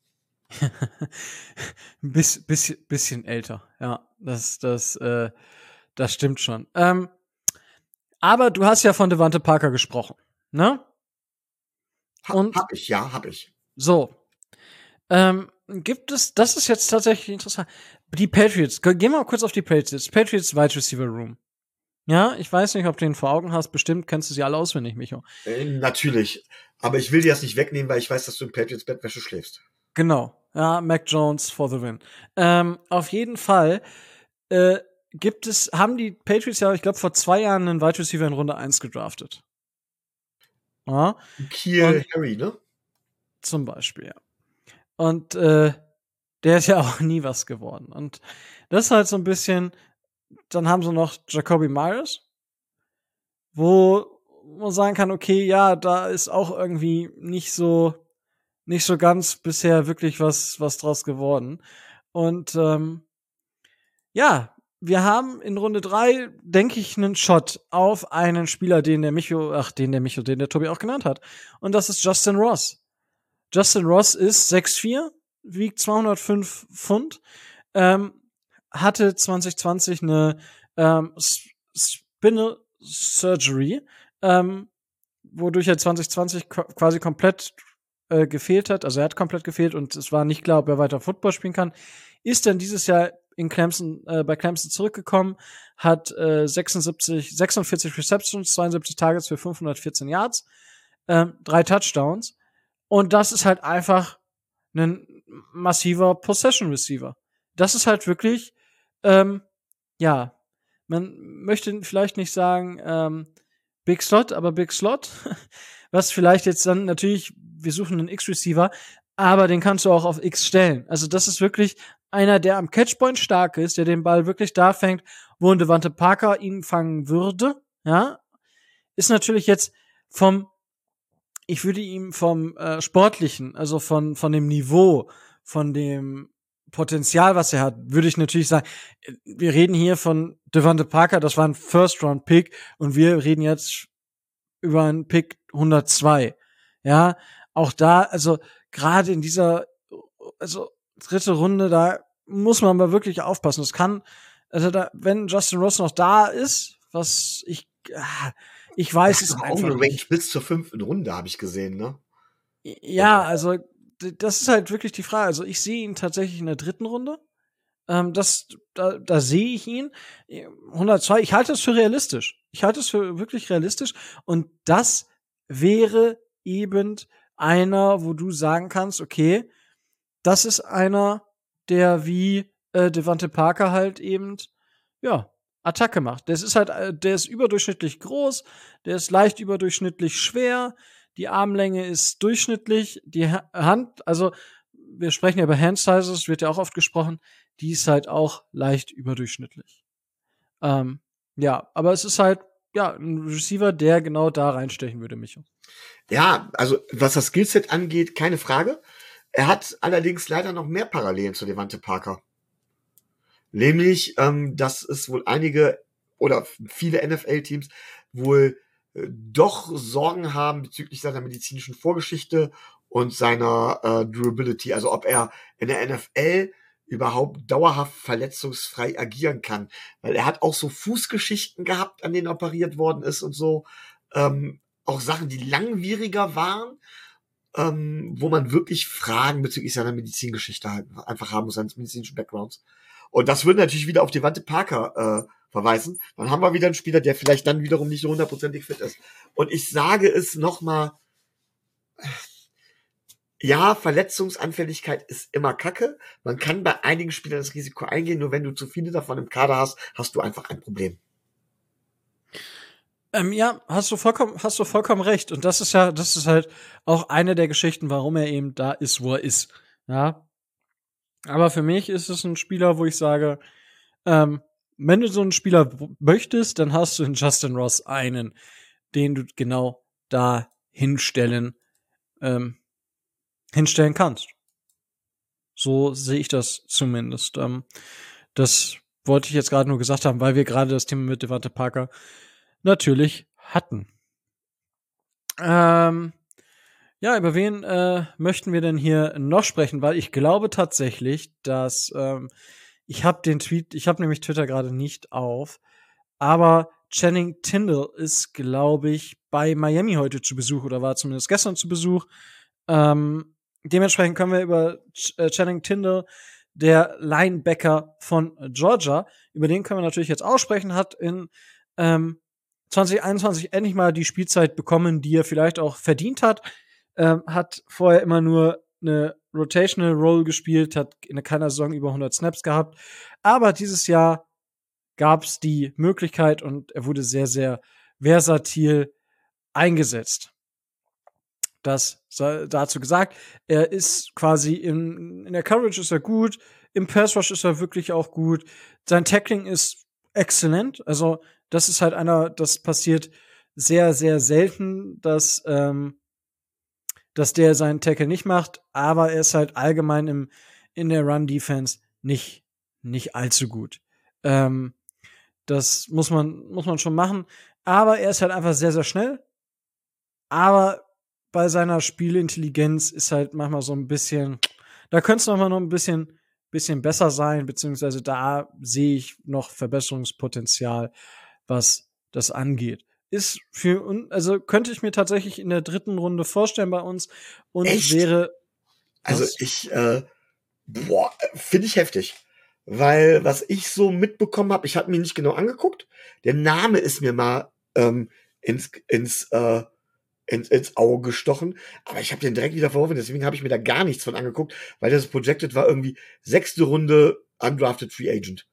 Ein Biss, bisschen, bisschen älter, ja, das, das, äh, das stimmt schon. Ähm, aber du hast ja von Devante Parker gesprochen, ne?
Ha,
Und
hab ich, ja, hab ich.
so, ähm, gibt es, das ist jetzt tatsächlich interessant, die Patriots, ge- gehen wir mal kurz auf die Patriots, Patriots Wide Receiver Room. Ja, ich weiß nicht, ob du den vor Augen hast, bestimmt kennst du sie alle auswendig, Micho.
Äh, natürlich. Aber ich will dir das nicht wegnehmen, weil ich weiß, dass du in Patriots Bettwäsche schläfst.
Genau, ja, Mac Jones for the win. Ähm, auf jeden Fall, äh, gibt es, haben die Patriots ja, ich glaube, vor zwei Jahren einen Wide Receiver in Runde eins gedraftet. Ja,
Kiel
Und-
Harry, ne?
zum Beispiel, ja. Und äh, der ist ja auch nie was geworden. Und das ist halt so ein bisschen, dann haben sie noch Jacoby Myers, wo man sagen kann, okay, ja, da ist auch irgendwie nicht so, nicht so ganz bisher wirklich was, was draus geworden. Und ähm, ja, wir haben in Runde drei, denke ich, einen Shot auf einen Spieler, den der Micho, ach, den der Micho, den der Tobi auch genannt hat. Und das ist Justin Ross. Justin Ross ist sechs vier, wiegt zweihundertfünf Pfund, ähm, hatte zwanzig zwanzig eine ähm, S- Spinal Surgery, ähm, wodurch er zwanzig zwanzig ko- quasi komplett äh, gefehlt hat. Also er hat komplett gefehlt und es war nicht klar, ob er weiter Football spielen kann. Ist dann dieses Jahr in Clemson, äh, bei Clemson zurückgekommen, hat äh, sechsundsiebzig, sechsundvierzig Receptions, zweiundsiebzig Targets für fünfhundertvierzehn Yards, ähm, drei Touchdowns. Und das ist halt einfach ein massiver Possession Receiver. Das ist halt wirklich, ähm, ja, man möchte vielleicht nicht sagen ähm, Big Slot, aber Big Slot, was vielleicht jetzt dann natürlich, wir suchen einen X-Receiver, aber den kannst du auch auf X stellen. Also das ist wirklich einer, der am Catchpoint stark ist, der den Ball wirklich da fängt, wo ein Devante Parker ihn fangen würde, ja, ist natürlich jetzt vom, ich würde ihm vom äh, Sportlichen, also von, von dem Niveau, von dem Potenzial, was er hat, würde ich natürlich sagen, äh, wir reden hier von Devante Parker, das war ein First-Round-Pick und wir reden jetzt über einen Pick hundertzwei. Ja, auch da, also gerade in dieser, also dritte Runde, da muss man aber wirklich aufpassen. Es kann, also da, wenn Justin Ross noch da ist, was ich, ah, ich weiß es
Das ist auch
einfach
eine Range
nicht.
bis zur fünften Runde, habe ich gesehen, ne?
Ja, also d- das ist halt wirklich die Frage. Also ich sehe ihn tatsächlich in der dritten Runde. Ähm, das, da, da sehe ich ihn. hundertzwei, ich halte es für realistisch. Ich halte es für wirklich realistisch. Und das wäre eben einer, wo du sagen kannst, okay, das ist einer, der wie äh, Devante Parker halt eben, ja, Attacke macht. Das ist halt, äh, der ist überdurchschnittlich groß, der ist leicht überdurchschnittlich schwer, die Armlänge ist durchschnittlich, die Ha- Hand, also wir sprechen ja über Hand Sizes, wird ja auch oft gesprochen, die ist halt auch leicht überdurchschnittlich. Ähm, ja, aber es ist halt, ja, ein Receiver, der genau da reinstechen würde, Micho.
Ja, also was das Skillset angeht, keine Frage. Er hat allerdings leider noch mehr Parallelen zu Devante Parker. Nämlich, ähm, dass es wohl einige oder viele N F L-Teams wohl äh, doch Sorgen haben bezüglich seiner medizinischen Vorgeschichte und seiner äh, Durability. Also ob er in der N F L überhaupt dauerhaft verletzungsfrei agieren kann. Weil er hat auch so Fußgeschichten gehabt, an denen operiert worden ist und so. Ähm, auch Sachen, die langwieriger waren, ähm, wo man wirklich Fragen bezüglich seiner Medizingeschichte halt einfach haben muss, seines medizinischen Backgrounds. Und das würde natürlich wieder auf Devante Parker äh, verweisen. Dann haben wir wieder einen Spieler, der vielleicht dann wiederum nicht so hundertprozentig fit ist. Und ich sage es nochmal, ja, Verletzungsanfälligkeit ist immer Kacke. Man kann bei einigen Spielern das Risiko eingehen, nur wenn du zu viele davon im Kader hast, hast du einfach ein Problem.
Ähm, ja, hast du vollkommen, hast du vollkommen recht. Und das ist ja, das ist halt auch eine der Geschichten, warum er eben da ist, wo er ist. Ja. Aber für mich ist es ein Spieler, wo ich sage, ähm, wenn du so einen Spieler w- möchtest, dann hast du in Justin Ross einen, den du genau da hinstellen, ähm, hinstellen kannst. So sehe ich das zumindest. Ähm, das wollte ich jetzt gerade nur gesagt haben, weil wir gerade das Thema mit Devonta Parker natürlich hatten. Ähm, ja, über wen äh, möchten wir denn hier noch sprechen? Weil ich glaube tatsächlich, dass ähm, ich habe den Tweet, ich habe nämlich Twitter gerade nicht auf, aber Channing Tindall ist, glaube ich, bei Miami heute zu Besuch oder war zumindest gestern zu Besuch. Ähm, dementsprechend können wir über Ch äh, Channing Tindall, der Linebacker von Georgia, über den können wir natürlich jetzt aussprechen, hat in ähm, zwanzig einundzwanzig endlich mal die Spielzeit bekommen, die er vielleicht auch verdient hat. Ähm, hat vorher immer nur eine Rotational Role gespielt, hat in keiner Saison über hundert Snaps gehabt. Aber dieses Jahr gab es die Möglichkeit und er wurde sehr, sehr versatil eingesetzt. Das sei dazu gesagt. Er ist quasi in, in der Coverage ist er gut, im Pass Rush ist er wirklich auch gut. Sein Tackling ist exzellent. Also, das ist halt einer, das passiert sehr, sehr selten, dass, ähm, dass der seinen Tackle nicht macht, aber er ist halt allgemein im, in der Run-Defense nicht, nicht allzu gut. Ähm, das muss man, muss man schon machen. Aber er ist halt einfach sehr, sehr schnell. Aber bei seiner Spielintelligenz ist halt manchmal so ein bisschen, da könnte es manchmal noch ein bisschen, bisschen besser sein, beziehungsweise da sehe ich noch Verbesserungspotenzial, was das angeht. Ist für uns, also könnte ich mir tatsächlich in der dritten Runde vorstellen bei uns und
Echt?
wäre.
Also
Was?
ich, äh, boah, finde ich heftig. Weil was ich so mitbekommen habe, ich habe mir nicht genau angeguckt. Der Name ist mir mal ähm, ins, ins, äh, ins, ins Auge gestochen. Aber ich habe den direkt wieder verworfen. Deswegen habe ich mir da gar nichts von angeguckt, weil das Projected war irgendwie sechste Runde Undrafted Free Agent.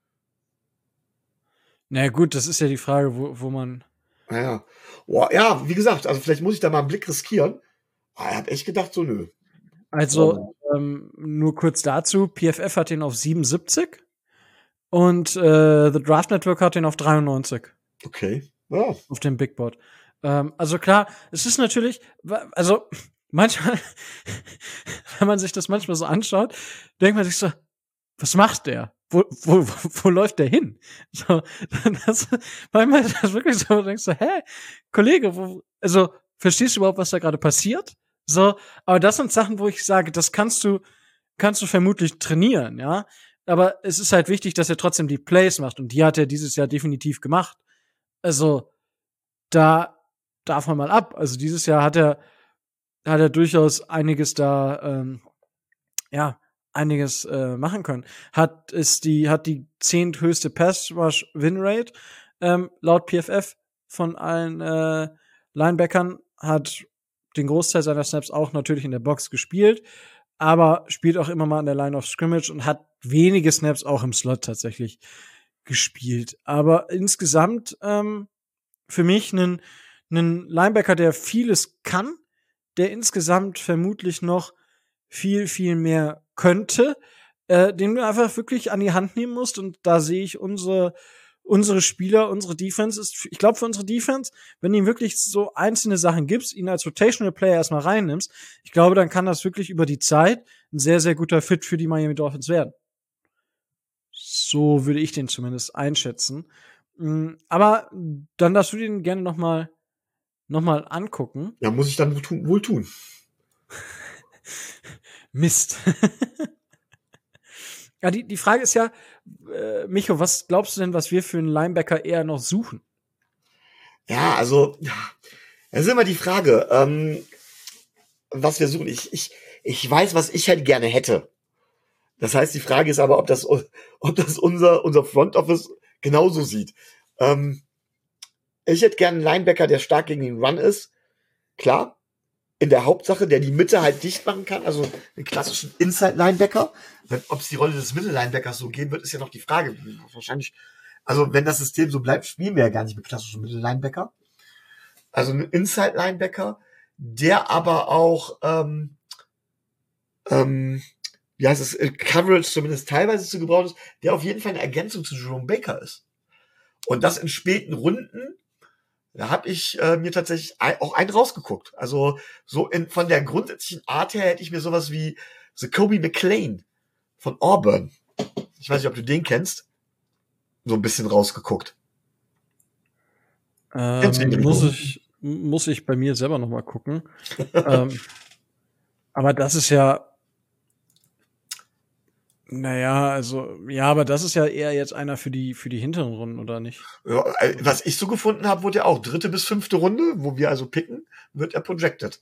Na gut, das ist ja die Frage, wo, wo man.
Naja. Boah, ja, wie gesagt, also vielleicht muss ich da mal einen Blick riskieren. Aber ich habe echt gedacht, so nö.
Also, ähm, nur kurz dazu, P F F hat ihn auf siebenundsiebzig und äh, The Draft Network hat ihn auf dreiundneunzig.
Okay. Ja.
Auf dem Big Board. Ähm, also klar, es ist natürlich, wa- also manchmal, wenn man sich das manchmal so anschaut, denkt man sich so, was macht der? Wo, wo, wo, wo läuft der hin? So, das, manchmal ist das wirklich so, du denkst so, hä, Kollege, wo, also verstehst du überhaupt, was da gerade passiert? So, aber das sind Sachen, wo ich sage, das kannst du, kannst du vermutlich trainieren, ja. Aber es ist halt wichtig, dass er trotzdem die Plays macht und die hat er dieses Jahr definitiv gemacht. Also, da darf man mal ab. Also dieses Jahr hat er, hat er durchaus einiges da, ähm, ja, einiges äh, machen können. Hat ist die, hat die zehnthöchste Pass-Rush-Win-Rate, ähm, laut P F F von allen äh, Linebackern, hat den Großteil seiner Snaps auch natürlich in der Box gespielt, aber spielt auch immer mal an der Line of Scrimmage und hat wenige Snaps auch im Slot tatsächlich gespielt. Aber insgesamt ähm, für mich ein, ein Linebacker, der vieles kann, der insgesamt vermutlich noch viel, viel mehr könnte, äh, den du einfach wirklich an die Hand nehmen musst. Und da sehe ich unsere, unsere Spieler, unsere Defense ist, ich glaube, für unsere Defense, wenn du ihm wirklich so einzelne Sachen gibst, ihn als Rotational Player erstmal reinnimmst, ich glaube, dann kann das wirklich über die Zeit ein sehr, sehr guter Fit für die Miami Dolphins werden. So würde ich den zumindest einschätzen. Aber dann darfst du den gerne noch mal, noch mal angucken.
Ja, muss ich dann wohl tun. Wohl tun.
Mist. Ja, die, die Frage ist ja, äh, Micho, was glaubst du denn, was wir für einen Linebacker eher noch suchen?
Ja, also, ja, das ist immer die Frage, ähm, was wir suchen. Ich, ich, ich weiß, was ich halt gerne hätte. Das heißt, die Frage ist aber, ob das, ob das unser, unser Front Office genauso sieht. Ähm, ich hätte gerne einen Linebacker, der stark gegen den Run ist. Klar. In der Hauptsache, der die Mitte halt dicht machen kann. Also einen klassischen Inside-Linebacker. Ob es die Rolle des Mittellinebackers so gehen wird, ist ja noch die Frage. Wahrscheinlich, also wenn das System so bleibt, spielen wir ja gar nicht mit klassischen Mittellinebacker. Also ein Inside-Linebacker, der aber auch, ähm, ähm, wie heißt es, Coverage zumindest teilweise zu gebrauchen ist, der auf jeden Fall eine Ergänzung zu Jerome Baker ist. Und das in späten Runden, da habe ich äh, mir tatsächlich ein, auch einen rausgeguckt. Also so in, von der grundsätzlichen Art her hätte ich mir sowas wie The Kobe McLean von Auburn, ich weiß nicht, ob du den kennst, so ein bisschen rausgeguckt. Kennst du
Ähm,
den,
muss
Rico?
ich, muss ich bei mir selber noch mal gucken. ähm, aber das ist ja, naja, also, ja, aber das ist ja eher jetzt einer für die, für die hinteren Runden, oder nicht?
Ja, äh, was ich so gefunden habe, wurde ja auch dritte bis fünfte Runde, wo wir also picken, wird er projected.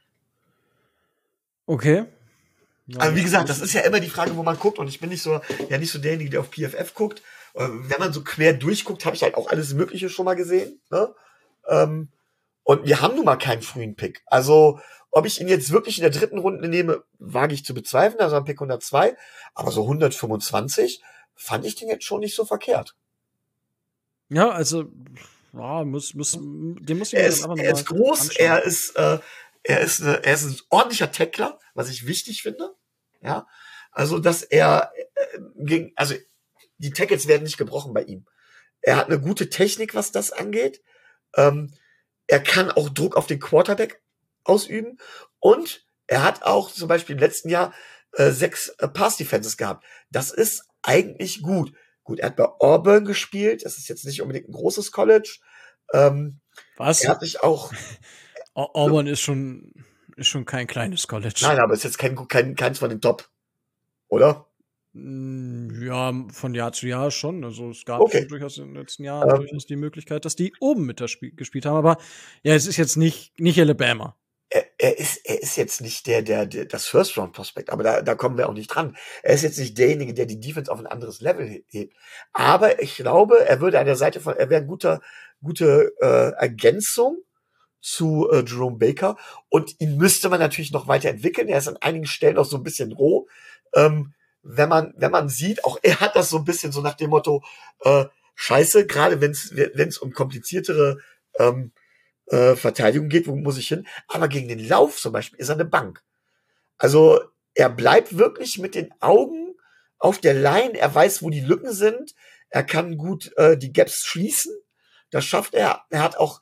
Okay. Ja,
Also wie
muss-
gesagt,
muss-
das ist ja immer die Frage, wo man guckt. Und ich bin nicht so, ja nicht so derjenige, der auf P F F guckt. Äh, Wenn man so quer durchguckt, habe ich halt auch alles Mögliche schon mal gesehen. Ne? Ähm, und wir haben nun mal keinen frühen Pick. Also ob ich ihn jetzt wirklich in der dritten Runde nehme, wage ich zu bezweifeln. Also am Pick hundertzwei. Aber so hundertfünfundzwanzig fand ich den jetzt schon nicht so verkehrt.
Ja, also, ja, muss, muss, den muss ich
Er
mir
ist,
dann einfach
er
nochmal
ist groß,
anschauen.
er ist, äh, er ist, eine, er ist ein ordentlicher Tackler, was ich wichtig finde. Ja, also dass er äh, gegen, also die Tackles werden nicht gebrochen bei ihm. Er hat eine gute Technik, was das angeht. Ähm, er kann auch Druck auf den Quarterback ausüben und er hat auch zum Beispiel im letzten Jahr äh, sechs äh, Pass-Defenses gehabt. Das ist eigentlich gut. Gut, er hat bei Auburn gespielt. Das ist jetzt nicht unbedingt ein großes College. Ähm,
Was?
er hat sich auch,
Au- Auburn ist schon, ist schon kein kleines College.
nein, aber ist jetzt kein, kein, keins von den Top, oder?
Mm, Ja, von Jahr zu Jahr schon. Also es gab
Okay.
schon durchaus in den letzten Jahren
Ähm,
durchaus die Möglichkeit, dass die oben mit da spiel gespielt haben. Aber ja, es ist jetzt nicht, nicht Alabama.
er, er ist, er ist jetzt nicht der, der, der das First-Round-Prospect, aber da, da kommen wir auch nicht dran. Er ist jetzt nicht derjenige, der die Defense auf ein anderes Level he- hebt. Aber ich glaube, er würde an der Seite von, er wäre ein guter, gute äh, Ergänzung zu äh, Jerome Baker. Und ihn müsste man natürlich noch weiterentwickeln. Er ist an einigen Stellen noch so ein bisschen roh. Ähm, wenn man, wenn man sieht, auch er hat das so ein bisschen so nach dem Motto, äh, Scheiße, gerade wenn es, wenn es um kompliziertere ähm, äh, Verteidigung geht, wo muss ich hin? Aber gegen den Lauf zum Beispiel ist er eine Bank. Also er bleibt wirklich mit den Augen auf der Line. Er weiß, wo die Lücken sind. Er kann gut äh, die Gaps schließen. Das schafft er. Er hat auch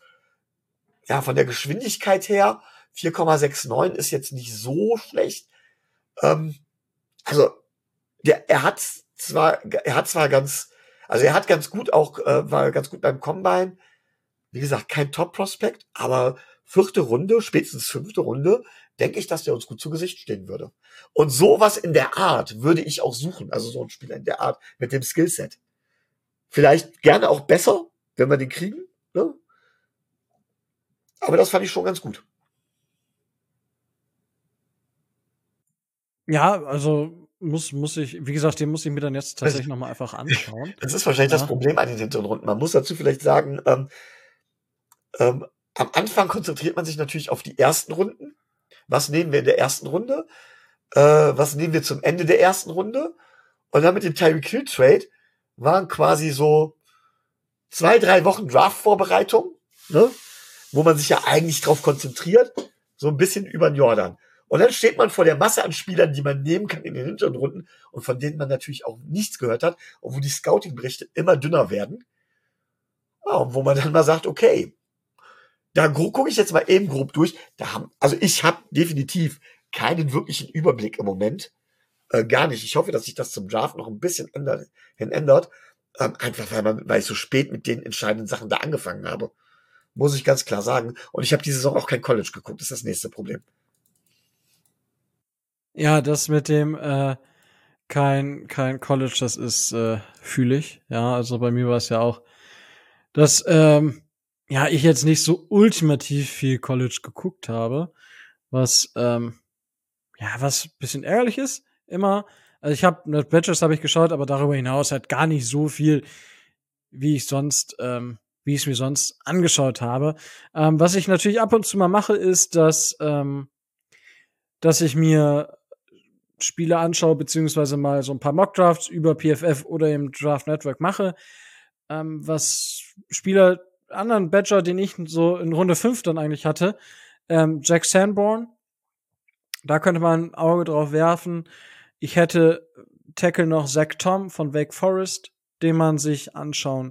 ja von der Geschwindigkeit her vier Komma neunundsechzig ist jetzt nicht so schlecht. Ähm, also der, er hat zwar, er hat zwar ganz, also er hat ganz gut auch, äh, war ganz gut beim Combine. Wie gesagt, kein Top-Prospect, aber vierte Runde, spätestens fünfte Runde, denke ich, dass der uns gut zu Gesicht stehen würde. Und sowas in der Art würde ich auch suchen. Also so ein Spieler in der Art mit dem Skillset. Vielleicht gerne auch besser, wenn wir den kriegen. Ne? Aber das fand ich schon ganz gut.
Ja, also muss, muss ich, wie gesagt, den muss ich mir dann jetzt tatsächlich nochmal einfach anschauen.
Das ist wahrscheinlich
Ja.
das Problem an den hinteren Runden. Man muss dazu vielleicht sagen, ähm, ähm, am Anfang konzentriert man sich natürlich auf die ersten Runden. Was nehmen wir in der ersten Runde? Äh, was nehmen wir zum Ende der ersten Runde? Und dann mit dem Tyreek Hill Trade waren quasi so zwei, drei Wochen Draft-Vorbereitung, ne? Wo man sich ja eigentlich drauf konzentriert, so ein bisschen über den Jordan. Und dann steht man vor der Masse an Spielern, die man nehmen kann in den hinteren Runden und von denen man natürlich auch nichts gehört hat und wo die Scouting-Berichte immer dünner werden. Ja, und wo man dann mal sagt, okay, da gucke ich jetzt mal eben grob durch. Da haben, also ich habe definitiv keinen wirklichen Überblick im Moment. Äh, gar nicht. Ich hoffe, dass sich das zum Draft noch ein bisschen ändert, hin ändert. Ähm, einfach weil, man, weil ich so spät mit den entscheidenden Sachen da angefangen habe. Muss ich ganz klar sagen. Und ich habe diese Saison auch kein College geguckt. Das ist das nächste Problem.
Ja, das mit dem äh, kein, kein College, das ist äh, fühle ich. Ja, also bei mir war es ja auch, dass ähm, ja ich jetzt nicht so ultimativ viel College geguckt habe, was ähm, ja was bisschen ärgerlich ist immer. Also ich habe Nerd Badgers habe ich geschaut, aber darüber hinaus halt gar nicht so viel, wie ich sonst ähm, wie ich es mir sonst angeschaut habe. Ähm, was ich natürlich ab und zu mal mache, ist, dass ähm, dass ich mir Spiele anschaue, beziehungsweise mal so ein paar Mockdrafts über P F F oder im Draft Network mache, ähm, was Spieler, anderen Badger, den ich so in Runde fünf dann eigentlich hatte, ähm, Jack Sanborn, da könnte man ein Auge drauf werfen. Ich hätte Tackle noch Zach Tom von Wake Forest, den man sich anschauen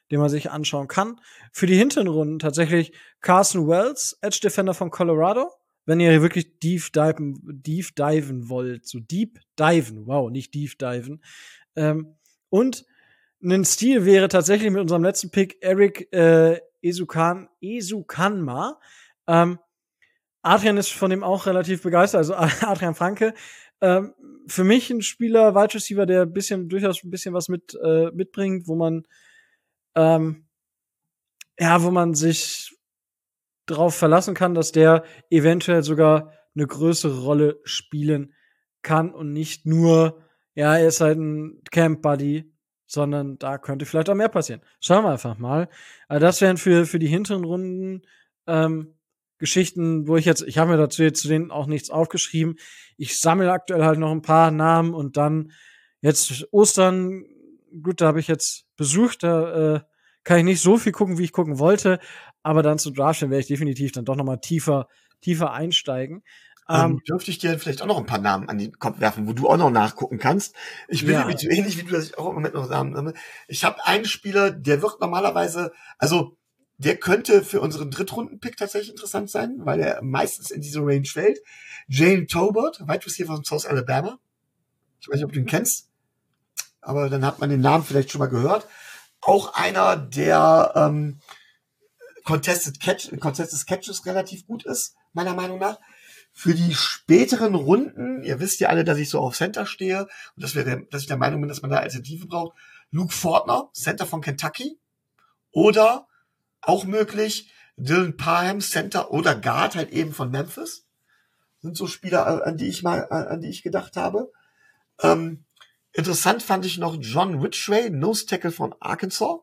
den man sich anschauen kann. Für die hinteren Runden tatsächlich Carson Wells, Edge Defender von Colorado. Wenn ihr wirklich deep diven, deep diven wollt, so deep diven, wow, nicht deep diven. Ähm, und ein Stil wäre tatsächlich mit unserem letzten Pick Eric äh, Esukan, Esukanma. Ähm, Adrian ist von dem auch relativ begeistert, also Adrian Franke. Ähm, für mich ein Spieler, Wide Receiver, der ein bisschen, durchaus ein bisschen was mit, äh, mitbringt, wo man, ähm, ja, wo man sich drauf verlassen kann, dass der eventuell sogar eine größere Rolle spielen kann und nicht nur, ja, er ist halt ein Camp-Buddy, sondern da könnte vielleicht auch mehr passieren. Schauen wir einfach mal. Also das wären für, für die hinteren Runden ähm, Geschichten, wo ich jetzt, ich habe mir dazu jetzt zu denen auch nichts aufgeschrieben. Ich sammle aktuell halt noch ein paar Namen und dann jetzt Ostern, gut, da habe ich jetzt besucht, da äh, kann ich nicht so viel gucken, wie ich gucken wollte, aber dann zu Draften werde ich definitiv dann doch noch mal tiefer, tiefer einsteigen.
Ähm,
Ähm,
dürfte ich dir vielleicht auch noch ein paar Namen an den Kopf werfen, wo du auch noch nachgucken kannst. Ich bin
Ja.
nämlich so ähnlich wie du, dass ich auch im Moment noch Namen sammle. Ich habe einen Spieler, der wird normalerweise, also der könnte für unseren Drittrunden-Pick tatsächlich interessant sein, weil er meistens in diese Range fällt. Jalen Tolbert, Wide Receiver von South Alabama. Ich weiß nicht, ob du ihn kennst, aber dann hat man den Namen vielleicht schon mal gehört. Auch einer, der ähm, Contested Catch, Contested Catches relativ gut ist, meiner Meinung nach. Für die späteren Runden, ihr wisst ja alle, dass ich so auf Center stehe und dass, wir der, dass ich der Meinung bin, dass man da Alternative braucht. Luke Fortner, Center von Kentucky. Oder auch möglich Dylan Parham, Center oder Guard halt eben von Memphis. Sind so Spieler, an die ich mal, an die ich gedacht habe. Ähm, interessant fand ich noch John Ridgway, Nose Tackle von Arkansas.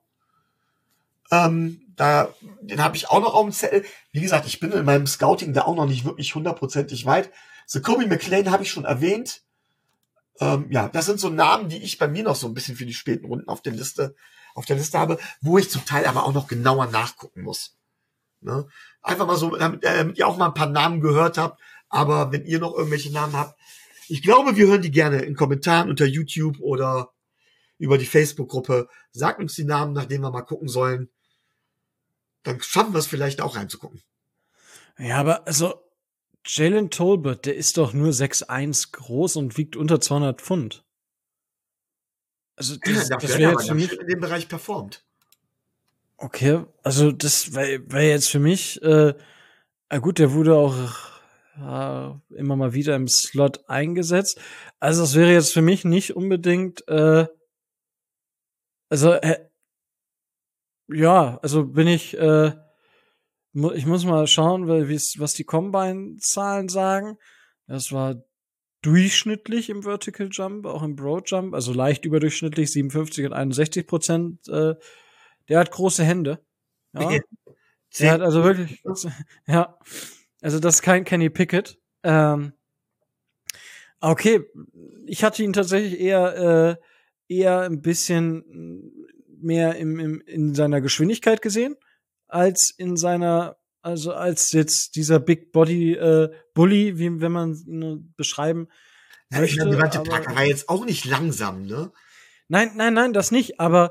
Ähm, da, den habe ich auch noch auf dem Zettel. Wie gesagt, ich bin in meinem Scouting da auch noch nicht wirklich hundertprozentig weit. So Kobe McLean habe ich schon erwähnt. Ähm, ja, das sind so Namen, die ich bei mir noch so ein bisschen für die späten Runden auf der Liste, auf der Liste habe, wo ich zum Teil aber auch noch genauer nachgucken muss. Ne? Einfach mal so, damit, äh, damit ihr auch mal ein paar Namen gehört habt. Aber wenn ihr noch irgendwelche Namen habt, ich glaube, wir hören die gerne in Kommentaren unter YouTube oder über die Facebook-Gruppe. Sagt uns die Namen, nach denen wir mal gucken sollen. Dann schaffen wir es vielleicht auch reinzugucken.
Ja, aber also Jalen Tolbert, der ist doch nur sechs eins groß und wiegt unter zweihundert Pfund. Also das,
Ja,
das
dafür
wäre
hat er
jetzt für
ganz
mich
schön in dem Bereich performt.
okay. Also das wäre wär jetzt für mich. Äh, ah gut, der wurde auch äh, immer mal wieder im Slot eingesetzt. Also das wäre jetzt für mich nicht unbedingt. Äh, also äh, ja, also bin ich. Äh, mu ich muss mal schauen, weil wie's, was die Combine-Zahlen sagen. Das war durchschnittlich im Vertical Jump, auch im Broad Jump, also leicht überdurchschnittlich, siebenundfünfzig und einundsechzig Prozent. Äh, der hat große Hände. Ja. Der hat also wirklich, ja. Also das ist kein Kenny Pickett. Ähm, okay, ich hatte ihn tatsächlich eher, äh, eher ein bisschen mehr im, im, in seiner Geschwindigkeit gesehen, als in seiner, also als jetzt dieser Big Body äh, Bully, wie wenn man ihn beschreiben
Ja, ich
möchte.
meine, Devante
aber-
Parker war jetzt auch nicht langsam, ne?
Nein, nein, nein, das nicht, aber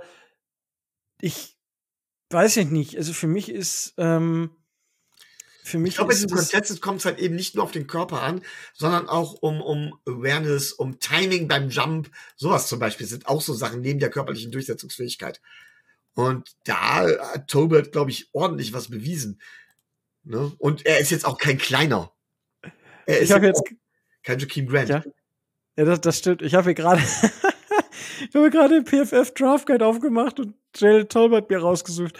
ich weiß ich nicht. Also für mich ist, ähm, für mich
Ich glaube, bei
ist
diesem
das,
Contested kommt es halt eben nicht nur auf den Körper an, sondern auch um, um Awareness, um Timing beim Jump. Sowas zum Beispiel sind auch so Sachen neben der körperlichen Durchsetzungsfähigkeit. Und da hat Tolbert, glaube ich, ordentlich was bewiesen. Ne? Und er ist jetzt auch kein kleiner. Er ist
ich habe jetzt,
auch kein Jakeem Grant.
ja, ja, das, das stimmt. Ich habe hier gerade, ich habe gerade den P F F Draft Guide aufgemacht und Jalen Tolbert mir rausgesucht.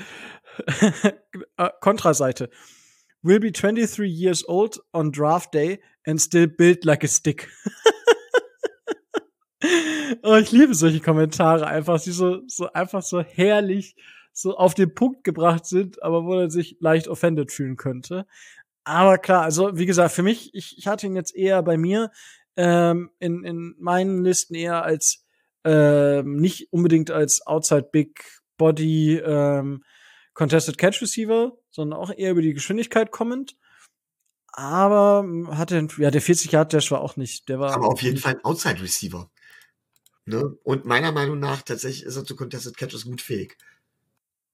Äh, Kontraseite. Will be twenty-three years old on draft day and still built like a stick. Oh, ich liebe solche Kommentare einfach, die so, so einfach so herrlich so auf den Punkt gebracht sind, aber wo er sich leicht offended fühlen könnte. Aber klar, also wie gesagt, für mich, ich, ich hatte ihn jetzt eher bei mir ähm, in, in meinen Listen eher als ähm, nicht unbedingt als Outside Big Body ähm, Contested Catch Receiver, sondern auch eher über die Geschwindigkeit kommend. Aber hatte, ja, der vierzig Yard Dash war auch nicht, der war.
Aber auf jeden Fall ein Outside Receiver. Ne? Und meiner Meinung nach tatsächlich ist er zu Contested Catches gut fähig.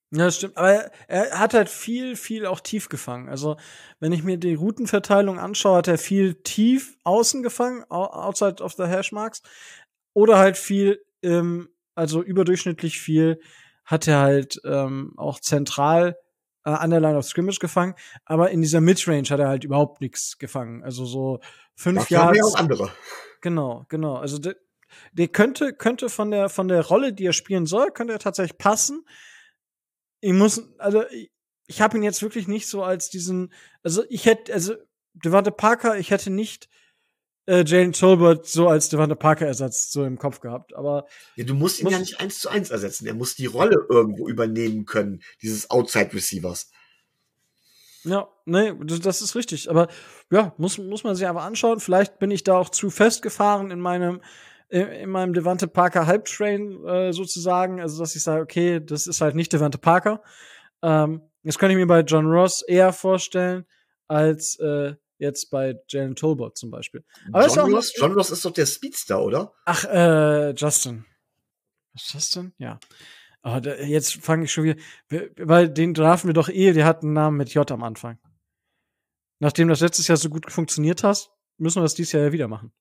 Ja, das stimmt. Aber er, er hat halt viel, viel auch tief gefangen. Also, wenn ich mir die Routenverteilung anschaue, hat er viel tief außen gefangen, outside of the Hashmarks. Oder halt viel, ähm, also überdurchschnittlich viel, hat er halt ähm, auch zentral äh, an der Line of Scrimmage gefangen. Aber in dieser Midrange hat er halt überhaupt nichts gefangen. Also so fünf
Dafür haben wir ja
Yards.
auch andere.
Genau, genau. Also der, der könnte, könnte von der, von der Rolle, die er spielen soll, könnte er tatsächlich passen. Ich muss, also ich, ich habe ihn jetzt wirklich nicht so als diesen, also ich hätte, also Devante Parker, ich hätte nicht äh, Jalen Tolbert so als Devante Parker-Ersatz so im Kopf gehabt, aber
Ja, du musst ihn
muss,
ja nicht eins zu eins ersetzen. Er muss die Rolle irgendwo übernehmen können, dieses Outside-Receivers.
Ja, nee, das, das ist richtig, aber ja, muss, muss man sich einfach anschauen. Vielleicht bin ich da auch zu festgefahren in meinem in meinem Devante Parker Hype-Train äh, sozusagen, also dass ich sage, okay, das ist halt nicht Devante Parker. Ähm, das könnte ich mir bei John Ross eher vorstellen, als äh, jetzt bei Jalen Tolbert zum Beispiel. Aber
John
ist auch
Ross? John Ross ist doch der Speedster, oder?
Ach, äh, Justin. Was ist Justin? Ja. Aber da, jetzt fange ich schon wieder, weil den draften wir doch eh, der hat einen Namen mit J am Anfang. Nachdem das letztes Jahr so gut funktioniert hat, müssen wir das dieses Jahr ja wieder machen.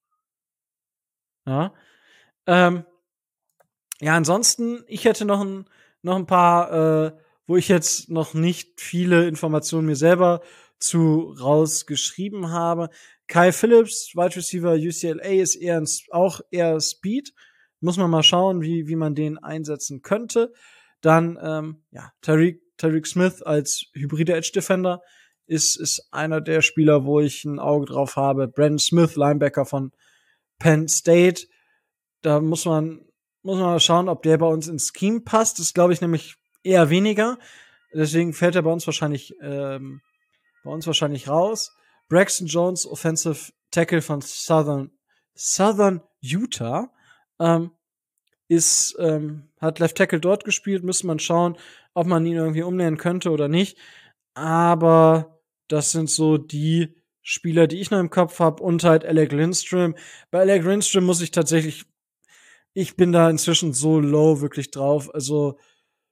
Ja. Ähm, ja, ansonsten, ich hätte noch ein, noch ein paar, äh, wo ich jetzt noch nicht viele Informationen mir selber zu rausgeschrieben habe. Kai Phillips, Wide Receiver U C L A, ist eher ein, auch eher Speed. Muss man mal schauen, wie, wie man den einsetzen könnte. Dann, ähm, ja, Tyreek, Tyreek Smith als hybride Edge Defender ist, ist einer der Spieler, wo ich ein Auge drauf habe. Brandon Smith, Linebacker von Penn State. Da muss man, muss man mal schauen, ob der bei uns ins Scheme passt. Das glaube ich nämlich eher weniger. Deswegen fällt er bei uns wahrscheinlich, ähm, bei uns wahrscheinlich raus. Braxton Jones, Offensive Tackle von Southern, Southern Utah, ähm, ist, ähm, hat Left Tackle dort gespielt. Müsste man schauen, ob man ihn irgendwie umnehmen könnte oder nicht. Aber das sind so die Spieler, die ich noch im Kopf habe, und halt Alec Lindstrom. Bei Alec Lindstrom muss ich tatsächlich, ich bin da inzwischen so low wirklich drauf. Also,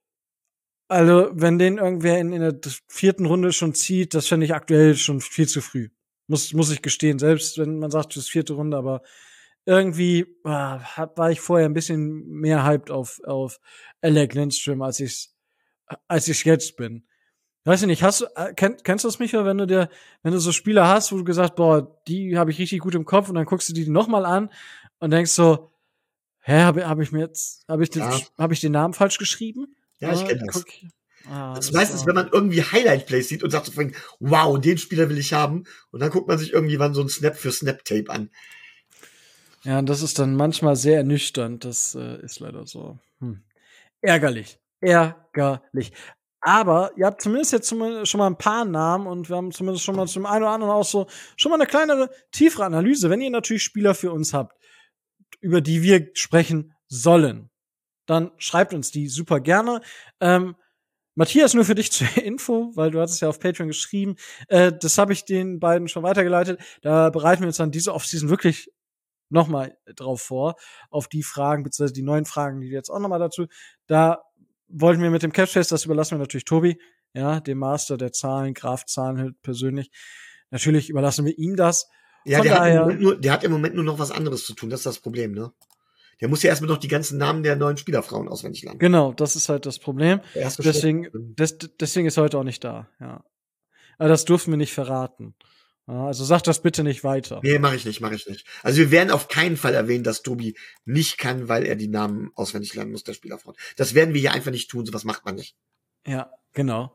also wenn den irgendwer in, in der vierten Runde schon zieht, das fände ich aktuell schon viel zu früh. Muss, muss ich gestehen, selbst wenn man sagt, das ist vierte Runde, aber irgendwie ah, war ich vorher ein bisschen mehr hyped auf, auf Alec Lindstrom, als ich als ich jetzt bin. Weiß ich nicht, hast du, äh, kenn, kennst du das, Michael, wenn du dir, wenn du so Spieler hast, wo du gesagt, boah, die habe ich richtig gut im Kopf, und dann guckst du die nochmal an und denkst so, hä, habe hab ich mir jetzt, habe ich, den,
Ja.
hab ich den Namen falsch geschrieben?
Ja, ich kenn
Ah,
das.
guck. Ah,
Das ist
das
meistens,
war-
wenn man irgendwie Highlight-Plays sieht und sagt so, vorhin, wow, den Spieler will ich haben. Und dann guckt man sich irgendwie wann so ein Snap für Snap-Tape an.
Ja, und das ist dann manchmal sehr ernüchternd. Das äh, ist leider so. Hm. Ärgerlich. Ärgerlich. Aber ihr habt zumindest jetzt zum, schon mal ein paar Namen, und wir haben zumindest schon mal zum einen oder anderen auch so schon mal eine kleinere, tiefere Analyse. Wenn ihr natürlich Spieler für uns habt, über die wir sprechen sollen, dann schreibt uns die super gerne. Ähm, Matthias, nur für dich zur Info, weil du hast es ja auf Patreon geschrieben. Äh, das habe ich den beiden schon weitergeleitet. Da bereiten wir uns dann diese Offseason wirklich noch mal drauf vor, auf die Fragen, beziehungsweise die neuen Fragen, die jetzt auch noch mal dazu. Da wollten wir mit dem Capspace, das überlassen wir natürlich Tobi, ja, dem Master der Zahlen, Graf Zahlen halt persönlich. Natürlich überlassen wir ihm das.
Ja,
Von
der hat, im
daher,
Moment nur, der hat im Moment nur noch was anderes zu tun. Das ist das Problem, ne? Der muss ja erstmal noch die ganzen Namen der neuen Spielerfrauen auswendig lernen.
genau, das ist halt das Problem.
Der erste
Deswegen,
Schritt.
des, deswegen ist er heute auch nicht da, ja. Aber das durften wir nicht verraten. Ja, also sag das bitte nicht weiter.
Nee, mache ich nicht, mache ich nicht. Also wir werden auf keinen Fall erwähnen, dass Tobi nicht kann, weil er die Namen auswendig lernen muss, der Spielerfrauen. Das werden wir hier einfach nicht tun, sowas macht man nicht.
Ja, genau.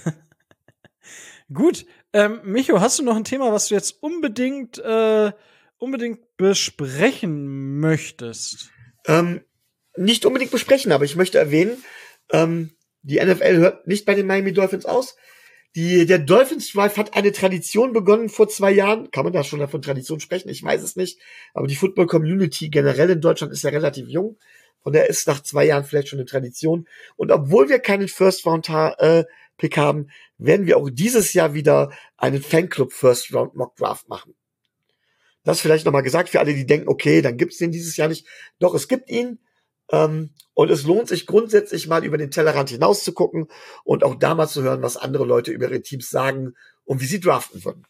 Gut, ähm, Micho, hast du noch ein Thema, was du jetzt unbedingt, äh, unbedingt besprechen möchtest?
Ähm, nicht unbedingt besprechen, aber ich möchte erwähnen, ähm, die N F L hört nicht bei den Miami Dolphins aus. Die, der Dolphins Drive hat eine Tradition begonnen vor zwei Jahren. Kann man da schon von Tradition sprechen? Ich weiß es nicht. Aber die Football Community generell in Deutschland ist ja relativ jung. Von der ist nach zwei Jahren vielleicht schon eine Tradition. Und obwohl wir keinen First Round äh, Pick haben, werden wir auch dieses Jahr wieder einen Fanclub First Round Mock Draft machen. Das vielleicht nochmal gesagt für alle, die denken, okay, dann gibt's den dieses Jahr nicht. Doch, es gibt ihn. Ähm, und es lohnt sich grundsätzlich mal über den Tellerrand hinaus zu gucken und auch da mal zu hören, was andere Leute über ihre Teams sagen und wie sie draften würden.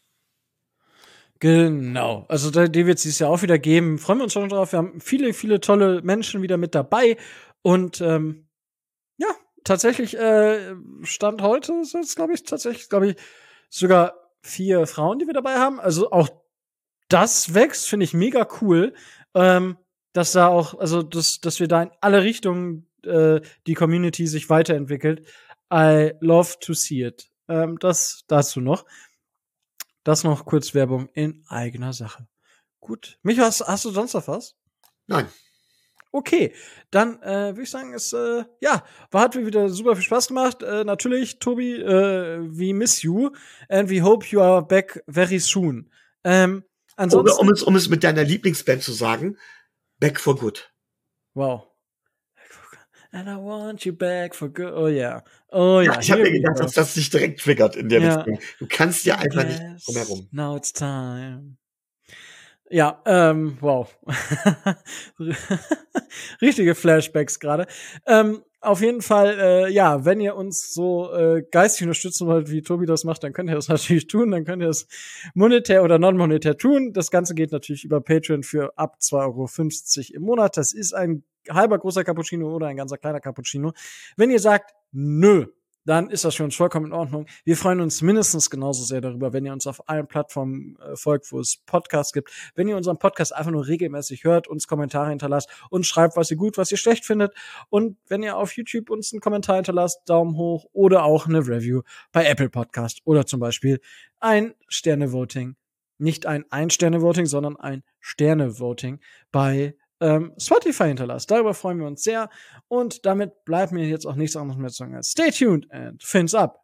Genau. Also da, die wird es dieses Jahr auch wieder geben. Freuen wir uns schon drauf. Wir haben viele, viele tolle Menschen wieder mit dabei. Und ähm, ja, tatsächlich, äh, Stand heute sind es, glaube ich, tatsächlich, glaube ich, sogar vier Frauen, die wir dabei haben. Also auch das wächst, finde ich mega cool. Ähm, dass da auch, also dass, dass wir da in alle Richtungen äh, die Community sich weiterentwickelt. I love to see it. Ähm, das dazu noch. Das noch kurz Werbung in eigener Sache. Gut. Micha, hast, hast du sonst noch was?
Nein.
Okay, dann äh, würde ich sagen, es äh, ja, war hat mir wieder super viel Spaß gemacht. Äh, natürlich, Tobi, äh, we miss you and we hope you are back very soon. Ähm, ansonsten,
um, um, es, um es mit deiner Lieblingsband zu sagen, Back for Good.
Wow. And I want you back for good. Oh ja. Oh ja.
Ja, ich habe mir gedacht, dass das dich direkt triggert in der
Ja.
Richtung. Du kannst ja einfach nicht
Yes,
drumherum.
now it's time. Ja, ähm, wow. Richtige Flashbacks gerade. Ähm, auf jeden Fall, äh, ja, wenn ihr uns so äh, geistig unterstützen wollt, wie Tobi das macht, dann könnt ihr das natürlich tun. Dann könnt ihr es monetär oder non-monetär tun. Das Ganze geht natürlich über Patreon für ab zwei Euro fünfzig im Monat. Das ist ein halber großer Cappuccino oder ein ganzer kleiner Cappuccino. Wenn ihr sagt, nö, dann ist das für uns vollkommen in Ordnung. Wir freuen uns mindestens genauso sehr darüber, wenn ihr uns auf allen Plattformen äh, folgt, wo es Podcasts gibt. Wenn ihr unseren Podcast einfach nur regelmäßig hört, uns Kommentare hinterlasst und schreibt, was ihr gut, was ihr schlecht findet. Und wenn ihr auf YouTube uns einen Kommentar hinterlasst, Daumen hoch oder auch eine Review bei Apple Podcast oder zum Beispiel ein Sterne-Voting. Nicht ein Ein-Sterne-Voting, sondern ein Sterne-Voting bei Ähm, Spotify hinterlasst. Darüber freuen wir uns sehr. Und damit bleibt mir jetzt auch nichts anderes mehr zu sagen als stay tuned and fins up.